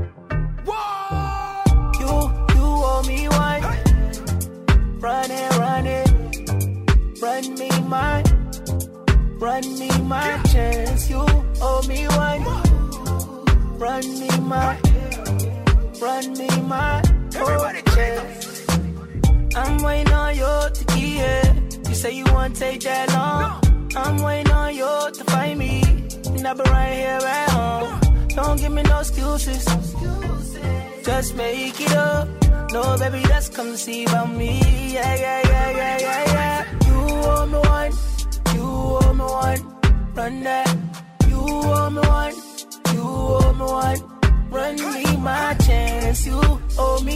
Whoa. You, you owe me one. Hey. Run it, run it. Run me my Run me my yeah. chance. You owe me one. Run me my Run me my oh, chance. I'm waiting on you to get here. You say you won't take that long. No. I'm waiting on you to find me. And I'll be right here at home. No. Don't give me no excuses. Just make it up. No, baby, just come see about me. Yeah, yeah, yeah, yeah, yeah, yeah. You owe me one. You owe me one. Run that. You owe me one. You owe me one. Run me my chance. You owe me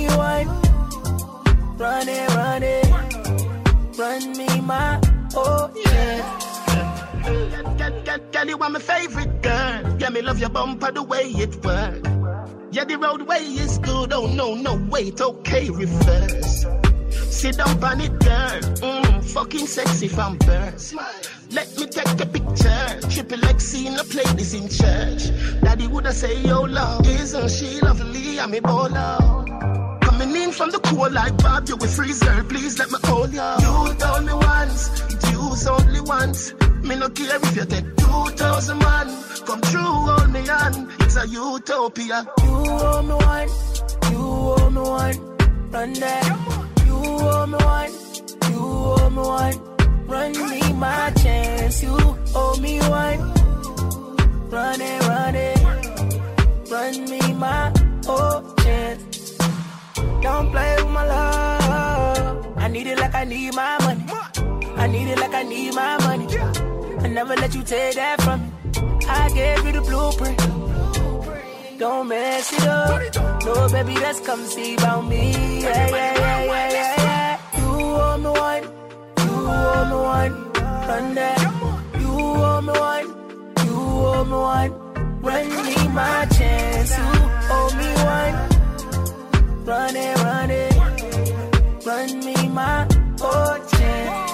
Girl, you are my favorite girl. Yeah, me love your bumper the way it work. Yeah, the roadway is good. Oh no, no, wait, okay, reverse. Sit down on it, girl. Mm, fucking sexy from birth. Let me take a picture. Triple X in a play this in church. Daddy woulda say, yo, love, isn't she lovely? I'm a baller. Coming in from the cold like Bob, you will freeze, girl. Please let me hold ya. You told me once, it use only once. Me no care if you take two thousand man. Come true, hold me on. It's a utopia. You owe me one, you owe me one. Run that. You owe me one, you owe me one. Run me my chance. You owe me one. Run it, run it. Run me my whole chance. Don't play with my love. I need it like I need my money. I need it like I need my money. I never let you take that from me. I gave you the blueprint. Don't mess it up. No, baby, let's come see about me. Yeah, yeah, yeah, yeah, yeah, yeah. You owe me one. You owe me one. Run that. You owe me one. You owe me one. Run me my chance. You owe me one. Run it, run it. Run me my whole chance.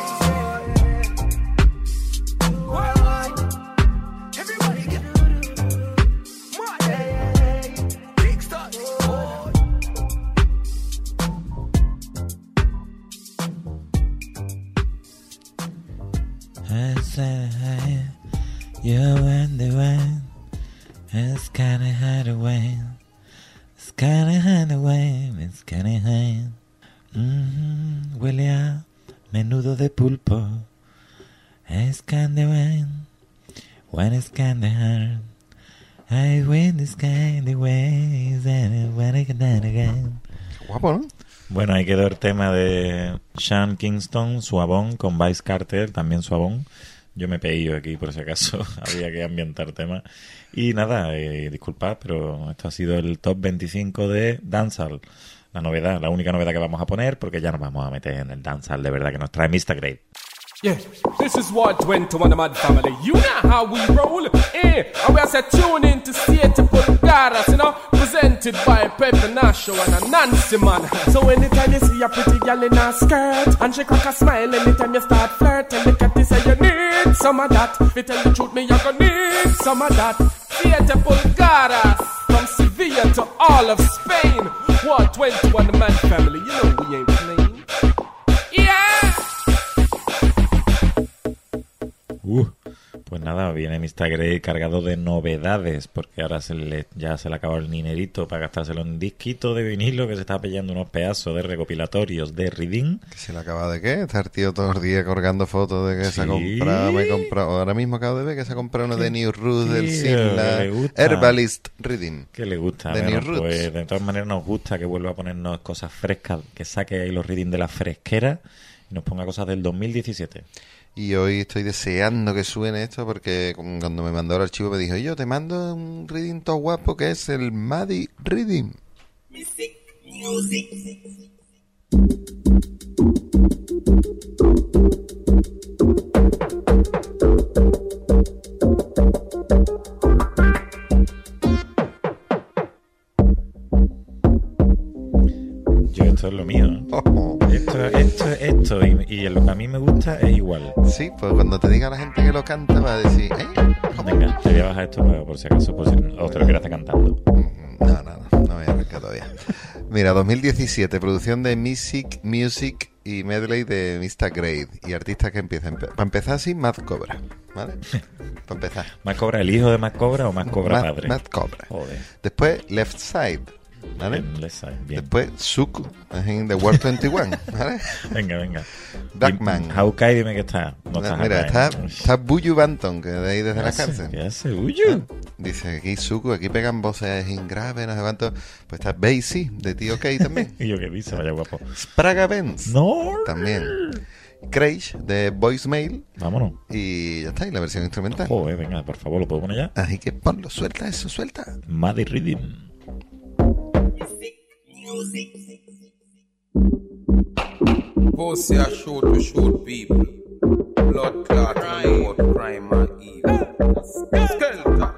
You and the wind, it's kinda hard away, it's kinda hard away, it's kinda hard. Mm-hmm. Huele a menudo de pulpo, it's kinda wind, when it's kinda hard. I win this kind of ways and when I get down again. Guapo, ¿no? Bueno, ahí quedó el tema de Sean Kingston, Suavón, con Vice Carter, también Suavón. Yo me he pedido aquí, por si acaso, había que ambientar temas. Y nada, eh, disculpad, pero esto ha sido el top veinticinco de Dancehall. La novedad, la única novedad que vamos a poner, porque ya nos vamos a meter en el Dancehall de verdad que nos trae mister Grey. Yeah, this is what went to one of my family. You know how we roll, eh? And we are set tune in to see it to put Garas, you know, presented by Pepe Nacho and a Nancy man. So anytime you see a pretty girl in a skirt and she crack a smile, anytime you start flirting, look at this and you need some of that. If you tell the truth, me you gonna need some of that. Theatre Pulgaras from Sevilla to all of Spain. What twenty-one man family? You know we ain't playing. Yeah. Uh, pues nada, viene mister Grey cargado de novedades, porque ahora se le, ya se le acabó el dinerito para gastárselo en disquito de vinilo, que se está pillando unos pedazos de recopilatorios de Reading. ¿Se le acaba de qué? Estar tío todos los días colgando fotos de que Sí. se ha comprado, me he comprado. Ahora mismo acabo de ver que se ha comprado uno de New Roots del Tío, Sinla que le gusta. Herbalist Reading. Que le gusta. De Bueno, New Roots. pues de todas maneras nos gusta que vuelva a ponernos cosas frescas, que saque ahí los Reading de la fresquera y nos ponga cosas del dos mil diecisiete. Y hoy estoy deseando que suene esto porque cuando me mandó el archivo me dijo, yo te mando un reading todo guapo que es el Maddie Reading. Music, music. Yo esto es lo mío. Oh. Esto, esto, esto y, y lo que a mí me gusta es igual. Sí, pues cuando te diga la gente que lo canta va a decir, ¿eh? Venga, te voy a bajar esto por, por si acaso, por si o te lo quieres hacer cantando. No, no, no, no me voy a arrancar todavía. Mira, dos mil diecisiete, producción de Music, Music y medley de mister Grey. Y artistas que empiezan. Para empezar así, Mad Cobra, ¿vale? Para empezar. ¿Más Cobra el hijo de Mad Cobra o Mad Cobra Mad, padre? Mad Cobra. Joder. Después, Left Side, ¿vale? Bien, let's say, bien. Después, Suku, en The World veintiuno, ¿vale? Venga, venga. Blackman. Hawkeye, dime que está. No está Mira, Hawkeye. está, está Buju Banton, que de ahí desde ¿Qué la hace? cárcel. ¿Qué hace Buju? Dice aquí Suku, aquí pegan voces en grave, no sé cuánto. Pues está Basie, de T O K también. Y yo qué dice, vaya guapo. Spraga Benz. No. También. Crash, de Voicemail. Vámonos. Y ya está, y la versión instrumental. Joder, venga, por favor, ¿lo puedo poner ya? Así que ponlo, suelta eso, suelta. Maddie Reading. Pussy a shoot to shoot people. Blood clot, crime, crime and evil. Skelter.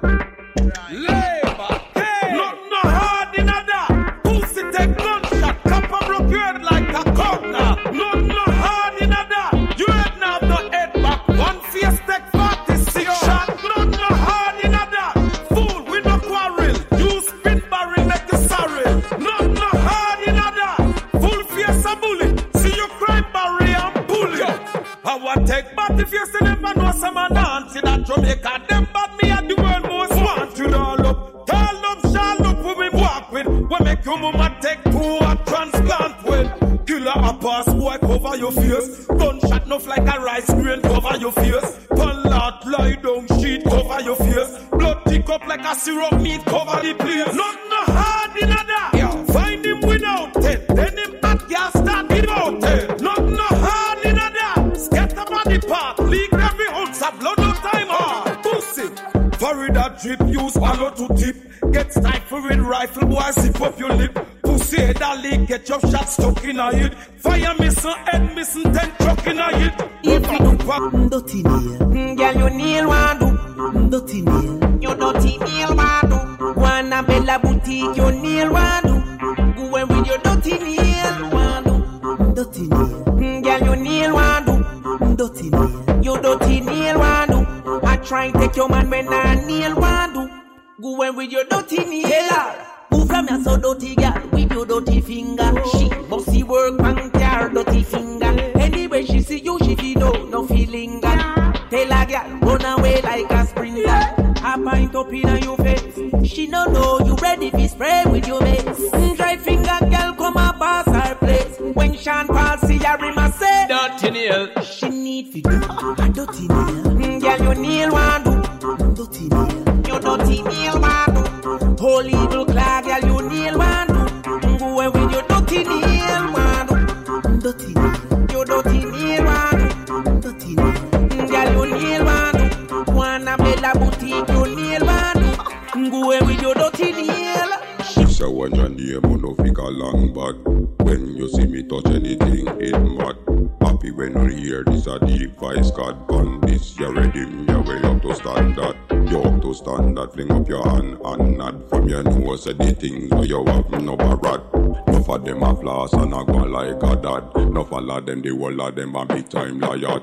Labor. Hey. Not no hard in a da. Pussy take gunshot. Copper broke your head like a corner. Not no hard in a da. You head now no head back. One face take forty-six shot. Not no hard in a da. Fool, we no quarrel. You spin barrel make you sorry. Not no hard in a da. Full face a bully. See you crime barrel and bully. Yo, I want take back if you still never know some man dance in that Jamaica. Them bad me at the world most want you all up. Tall up, shall up who we walk with. We make your mama take two and transplant with. Killer a pass boy cover your face. Gunshot enough like a rice grain cover your face. Pallet lie down sheet cover your face. Blood tick up like a syrup meat cover the place. Not no hard in a da. Yeah. Find him without ten. Then him hot gas start without ten. Not no hard in a da. Scatter body part. Leak every ounce of blood no time hard. Pussy. Florida drip use hollow to tip. Get stifled with rifle boy zip up your lip. Pussy head a leak get your shot stuck in a head. Fire missing head missing ten truck in a head. If you do pop dirty nail, girl you nail one do dirty nail. You dirty nail one do. Wanna bella boutique you nail one do. Go in with your dirty nail one do dirty nail. Girl you nail one do dirty nail. You dirty nail one do. I try take your man when I nail one do. Go in with your dirty nail. Tell her. Who from your so dirty girl with your dirty finger? She bossy work and tear dirty finger. Anyway she see you, she feel no, no feeling. Tell a girl run away like a sprinter. A pint up in your face. She no know you ready to spray with your mace. Dry finger girl come and pass her place. When Sean Paul see her, he must say dirty nail. She need to do a dirty nail. Girl you nail one do dirty nail. You dirty nail one do. Holy little clag, girl, you nail one do. Go away with your dirty nail one do. Dirty nail. You dirty nail one do. Dirty nail. Girl, you nail one do. Wanna bella boutique, you nail one do. Go away with your dirty nail. So when your name on no figure long back. When you see me touch anything, it mad. Happy when you hear this a deep voice God gun this. You ready, me way up to stand that. You up to stand that, fling up your hand and nod. From your nose, say the things where you have no barat. Enough of them a floss and a go like a dad. Enough of them, the whole of them a big time liar.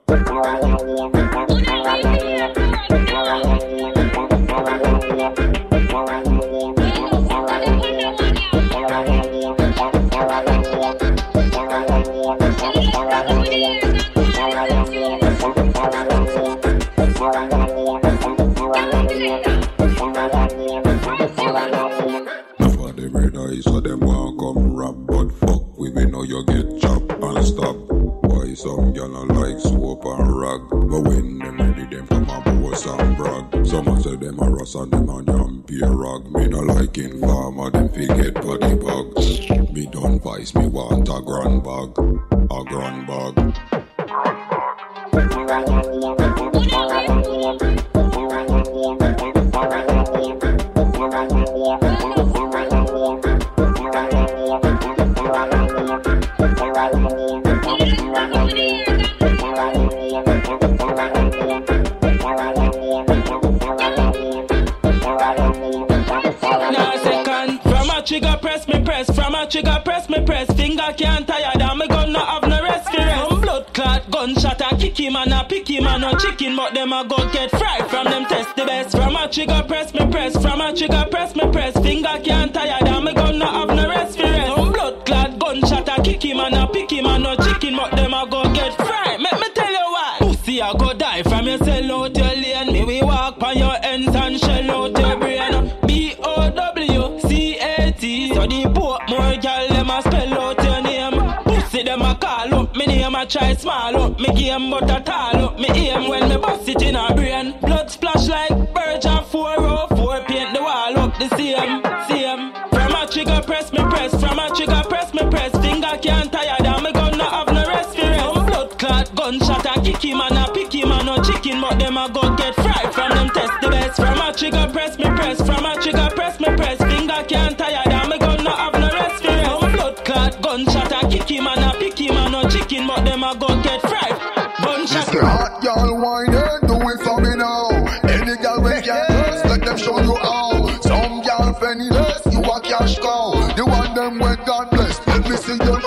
So them want come rap, but fuck we we know you get chopped and stop. Why some gyal a like soap and rag, but when them ready them come a boast and brag. Some a say them a rust and them a damn peer rag. Me no like informer, them forget body bags. Me don't vice, me want a grand bag, a grand bag. Trigger press me press, from a trigger press me press. Finger can't tire down, me gun not have no rest for rest. Some blood clot, gunshot and kick him and a pick him and no chicken, but them a go get fried from them test the best. From a trigger press me press, from a trigger press me press. Finger can't tire down, me gun not have no rest for rest. Some blood clot, gunshot and kick him and a pick him and no chicken, but them a go get fried. Make me tell you why. Pussy a go die from your sell out your lane. Me we walk on your ends and shell out your brain. B O W C A T. So the boat more girl them a spell out your name. Pussy them a call up, me name a try small up. Me game but a tall up, me aim when me bust it in a brain. Blood splash like birds and four oh four. Paint the wall up the same, same. From a trigger press me press, from a trigger press me press. Finger can't tire down, me gun not have no rest for rest. Some blood clot, gunshot and kick him and a pick him and no chicken, but them a go get fried from them test the best. From a trigger press me press, from a trigger press me press. Finger can't tire down, me gun not have no rest for rest. Some blood clot, gunshot and kick him and a pick him and no chicken, but them a go get fried. Gunshot. Hot y'all whining, do it for me now. Any girl show you how. Some girl penniless, you a cash cow. The one them when God bless. Let me see you.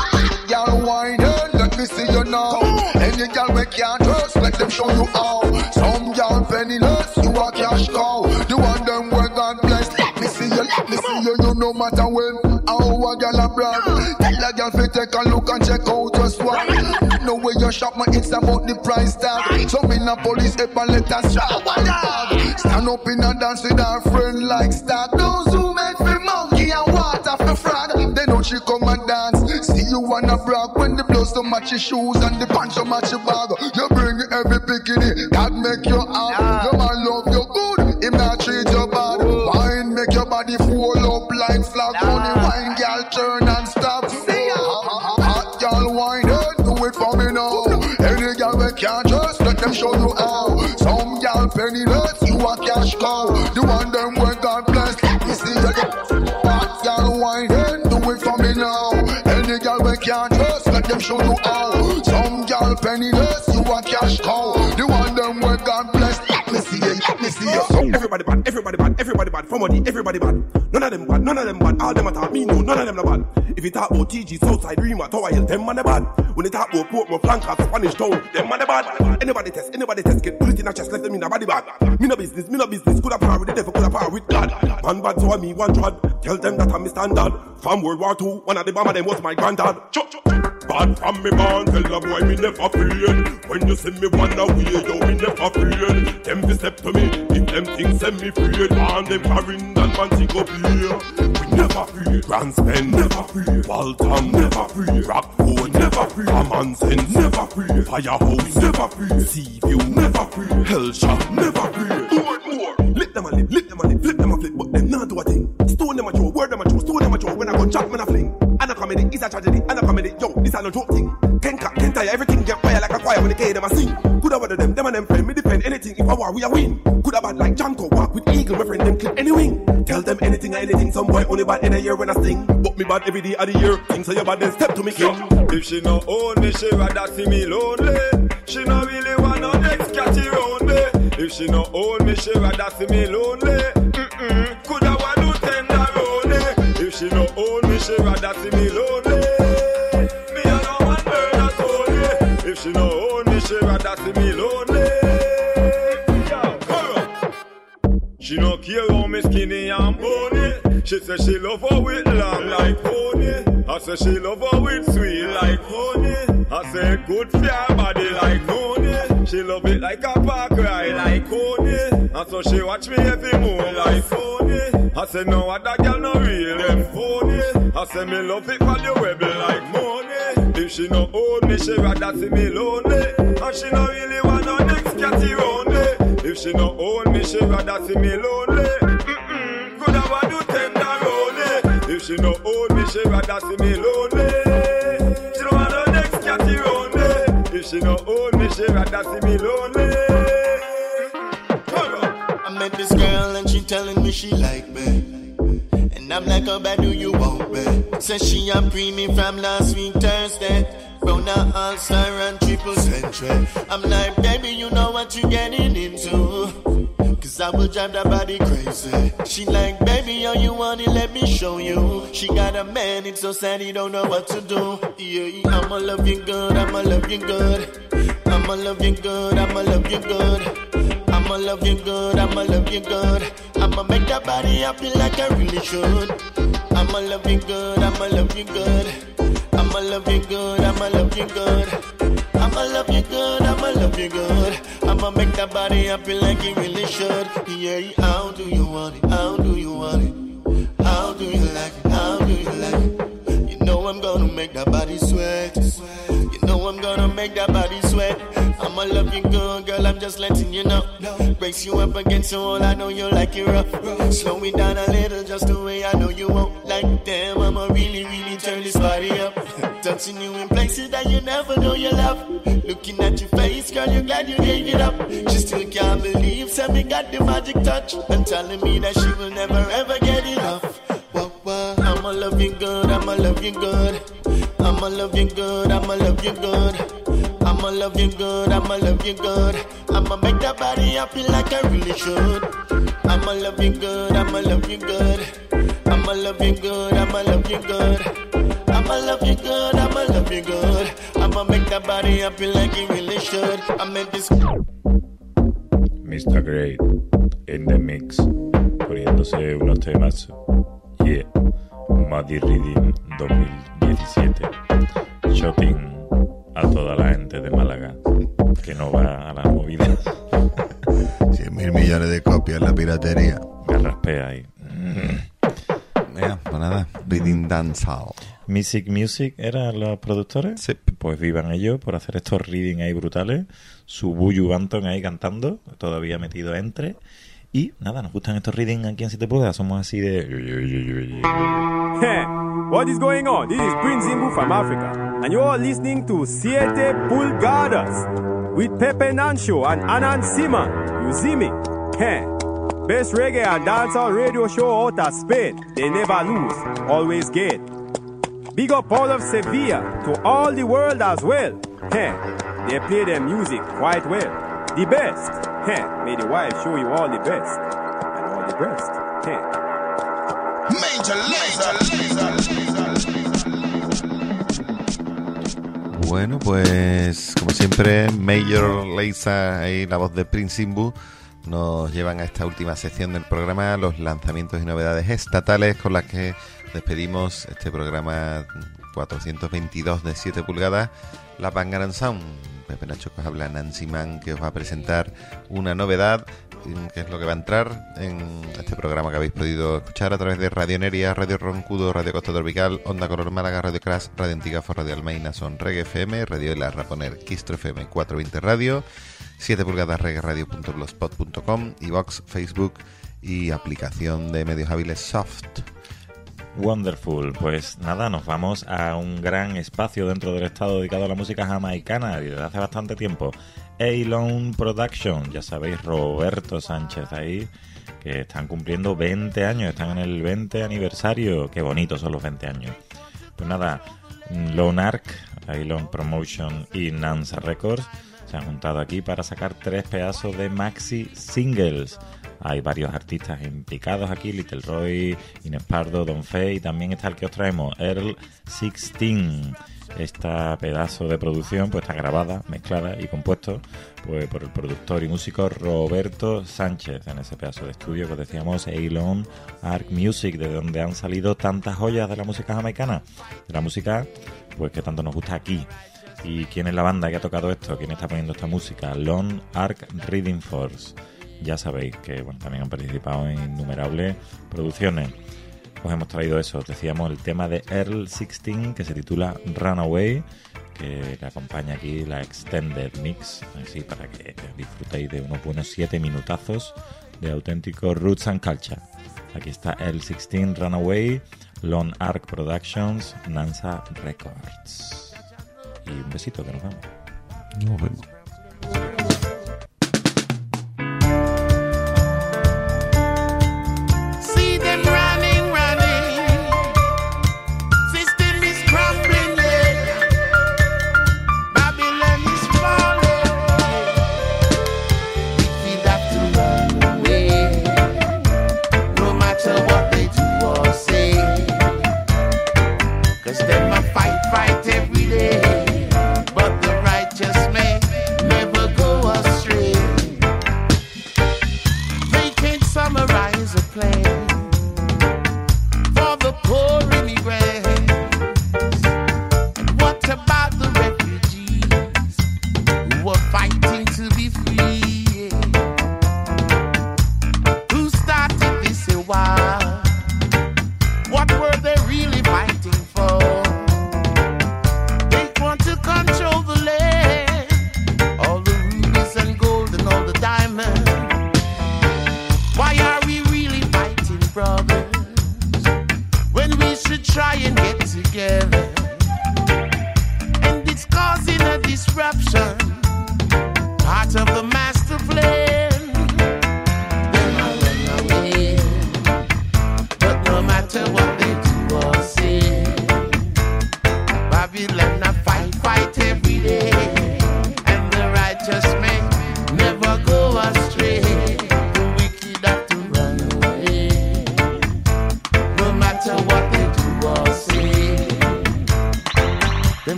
Girl whining, let me see you now. Any girl we can't trust, let them show you how. Some girl penniless, you a cash cow. The one them when God bless. Let me see you, let me see you. You no matter when. How a girl a brag. Tell a girl fi take a look and check out your swag. No way you shop, my it's about the price tag. So me na police help and let us shower dog. Stand up in a dance with our friend like Stack. Those who make me monkey and water for frog. They know she come and dance. See you wanna brag when the blouse to match your shoes and the pants to match your bag. You bring every bikini that make you happy. Your man love you good, him not treat you bad. Wine make your body fall up like flag. Only wine girl turn and stop. See ya, hot girl wine. It for me now. Any girl we can't trust, let them show you how. Some girl penniless, you a cash cow. The one them when God bless, let me see you. Hot girl whining, do it for me now. Any girl we can't trust, let them show you how. Some girl penniless, you a cash cow. The one them when God bless, let me see you, let me see you. Everybody bad, everybody bad, everybody bad. For money, everybody bad. None of them bad, none of them bad. All them attack me, no, none of them not bad. If you talk about T G, Southside, Rima, Tower Hill, them man they bad. When they talk about Portmore, Flankers, Spanish Town, them man they bad. Anybody test, anybody test, get bullet in a chest, left them in a body bag. Me no business, me no business. Could have power with the devil, could have power with God. Man bad, so I me one trod. Tell them that I'm my standard. From World War Two, one of the bomber them was my granddad. Chuk, chuk. Bad from me born, tell the boy me never afraid. When you see me one away, yo me never afraid. Them be step to me, if them things send me free. And them carrying and man take up here. We never free. Grand spend, never free. Waltham, never free. Rockford, never free. Common sense, never free. Firehouse, never free. Seaview, never free. Hellshot, never free. More, more. Lick them a lip, lick them a lip, flip them a flip, but them not do a thing. Stone them a throw, word them a throw, stone them a throw. When I go chop, man a fling. And a comedy, it's a tragedy. And a comedy, yo, this a no joke thing. Can't cut, can't tire, everything get fire like a choir when they carry them a sing. Could have one of them, them and them friend, me defend anything. If I war, we a win. Could have bad like Janko, walk with eagle, my friend, them clip any wing. Tell them anything or anything, some boy only bad in a year when I sting. But me bad every day of the year. Things so you bad, then step to me king. If she no own me, she rather see me lonely. She no really want no next cat around me. If she no own me, she rather see me lonely. Mm-mm, could have one do tender lonely. If she no own me, she rather see me lonely. Me a no one murder solely. If she no own me, she rather see me lonely. She no care how me skinny and bony. She say she love her with long like pony. I say she love her with sweet like honey. I say good for her body like noni. She love it like a park ride like Coney. And so she watch me every moon like Sony. I say no other girl no real them phony. I say me love it for the rebel like money. If she no own me, she rather see me lonely. And she no really want no next catty round me. If she no own me, she rather see me lonely. Mm-mm, could have one do tender lonely. If she no own me, she rather see me lonely. She no want no next catty round me. If she no own me, she rather see me lonely. I met this girl and she telling me she like me. And I'm like, how bad do you want me? Says she a premium from last week Thursday. Brown a all-star and triple century. I'm like, baby, you know what you're getting into. Cause I will drive that body crazy. She like, baby, all you want it, let me show you. She got a man, it's so sad he don't know what to do. Yeah, I'ma love you good, I'ma love you good. I'ma love you good, I'ma love you good. I'ma love you good, I'ma love you good. I'ma make that body happy like I really should. I'ma love you good, I'ma love you good. I'ma love you good, I'ma love you good. I'ma love you good, I'ma love you good. I'ma make that body happy like it really should. Yeah, how do you want it? How do you want it? How do you like it? How do you like it? You know I'm gonna make that body sweat. You know I'm gonna make that body sweat. I'ma love you good, girl, I'm just letting you know. Brace you up against the wall, I know you like it rough. Slow me down a little, just the way I know you won't. Like, damn, I'ma really, really turn this body up. Touching you in places that you never know you love. Looking at your face, girl, you're glad you gave it up. She still can't believe, said me got the magic touch. And telling me that she will never ever get enough. Whoa, whoa. I'ma love you good, I'ma love you good. I'ma love you good, I'ma love you good. I'ma love you good, I'ma love you good. I'ma make that body happy like I really should. I'ma love you good, I'ma love you good. I'ma love you good, I'ma love you good. I'ma love you good, I'ma love you good. I'ma make that body happy like you really should. I made this. mister Great in the mix, poniéndose unos temas. Yeah, Muddy Reading dos mil diecisiete. Shotting a toda la gente de Málaga que no va a las movidas. cien mil millones de copias la piratería. Me raspea ahí. Mira, pues nada, Reading Dancehall. Music Music eran los productores. Sí. Pues vivan ellos por hacer estos reading ahí brutales. Su Buju Banton ahí cantando, todavía metido entre. Y nada, nos gustan estos reading aquí en siete pulgadas. Somos así de... Hey, what is going on? This is Prince Imbu from Africa. And you're all listening to Siete Pulgadas with Pepe Nancho and Anand Siman. You see me? Hey. Best reggae and dancehall radio show out of Spain. They never lose, always get. Big up all of Sevilla to all the world as well. Hey, they play their music quite well. The best. Hey, may the wife show you all the best and all the best. Hey. Major Lazer. Bueno, pues como siempre, Major Lazer y la voz de Prince Imbu nos llevan a esta última sección del programa, los lanzamientos y novedades estatales con las que despedimos este programa cuatrocientos veintidós de siete pulgadas, la Bangaran Sound. Pepe Nacho que os habla, Nancy Mann, que os va a presentar una novedad, que es lo que va a entrar en este programa que habéis podido escuchar a través de Radio Neria, Radio Roncudo, Radio Costa Tropical, Onda Color Málaga, Radio Crash, Radio Antigafo, Radio Almeina, Son Reggae F M, Radio La Raponer, Quistro F M, cuatrocientos veinte Radio, siete pulgadas reggae radio punto blogspot punto com, iVox, Facebook y aplicación de medios hábiles Soft. Wonderful, pues nada, nos vamos a un gran espacio dentro del estado dedicado a la música jamaicana y desde hace bastante tiempo. A-Lone Production, ya sabéis, Roberto Sánchez ahí, que están cumpliendo veinte años, están en el veinte aniversario, qué bonitos son los veinte años. Pues nada, Lone Arc, A-Lone Promotion y Nansa Records se han juntado aquí para sacar tres pedazos de maxi singles. Hay varios artistas implicados aquí, Little Roy, Inés Pardo, Don Fe, y también está el que os traemos, Earl sixteen. Esta pedazo de producción pues está grabada, mezclada y compuesto pues, por el productor y músico Roberto Sánchez en ese pedazo de estudio que os decíamos, A-Lone Arc Music, de donde han salido tantas joyas de la música jamaicana, de la música pues que tanto nos gusta aquí. ¿Y quién es la banda que ha tocado esto? ¿Quién está poniendo esta música? Lone Arc Reading Force. Ya sabéis que bueno, también han participado en innumerables producciones. Os hemos traído eso, os decíamos el tema de Earl sixteen que se titula Runaway, que le acompaña aquí la Extended Mix, así para que disfrutéis de unos buenos siete minutazos de auténtico Roots and Culture. Aquí está Earl sixteen Runaway, Lone Arc Productions, Nansa Records. Y un besito, que nos vamos. Nos vemos. Cause them a fight, fight every day, but the righteous man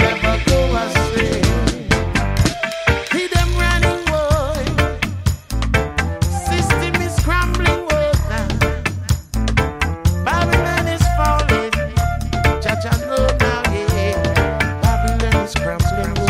never go astray. See them running, boy. System is crumbling, boy. Babylon is falling. Judge, I know now, yeah. Babylon is crumbling, boy.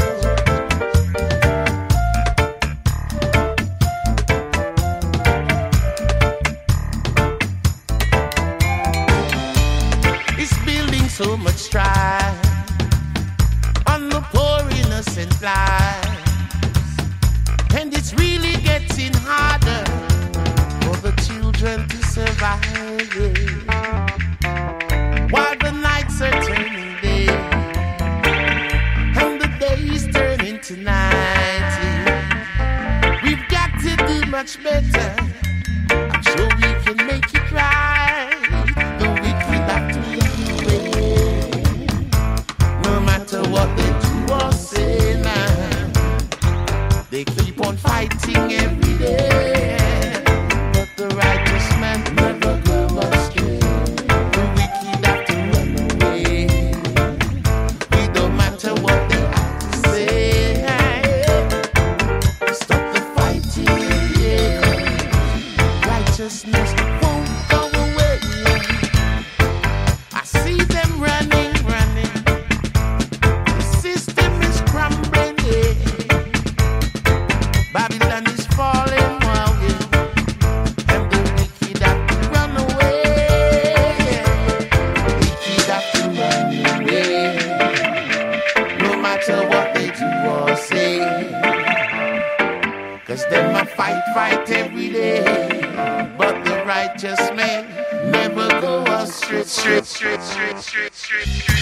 So much strife on the poor innocent lives, and it's really getting harder for the children to survive, yeah. While the nights are turning day and the days turn into night, yeah. We've got to do much better. I'm sure we can make it right. The wicked have to what they do or say now, they keep on fighting every day, but the righteous man never go astray. The wicked have to run away. It don't matter what they have to say. Stop the fighting, yeah. Righteousness won't go away. I see them running, running. Babylon is falling, wow, yeah. And the wicked have to run away. Wicked have to run away. No matter what they do or say, 'cause them a fight, fight every day. But the righteous man never go astray, straight, straight, straight, straight, straight, straight.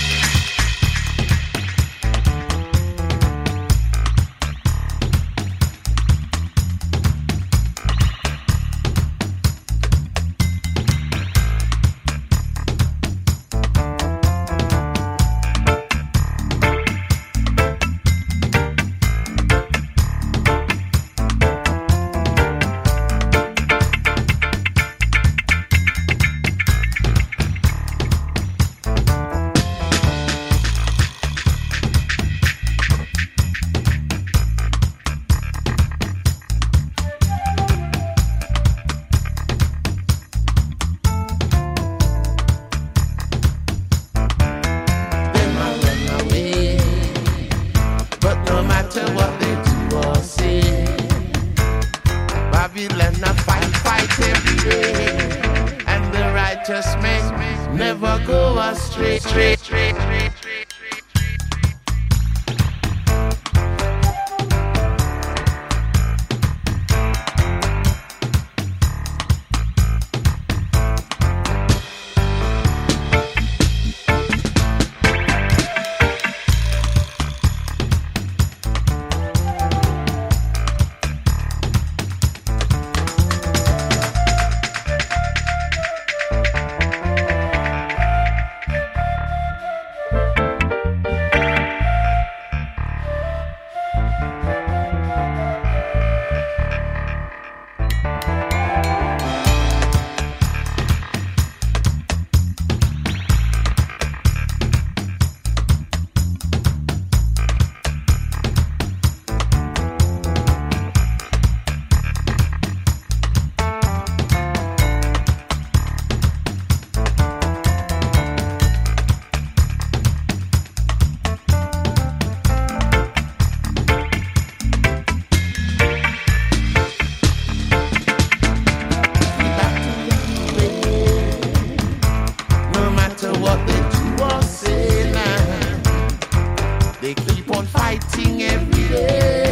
Never go astray, straight, straight, straight, straight. They keep on fighting every day.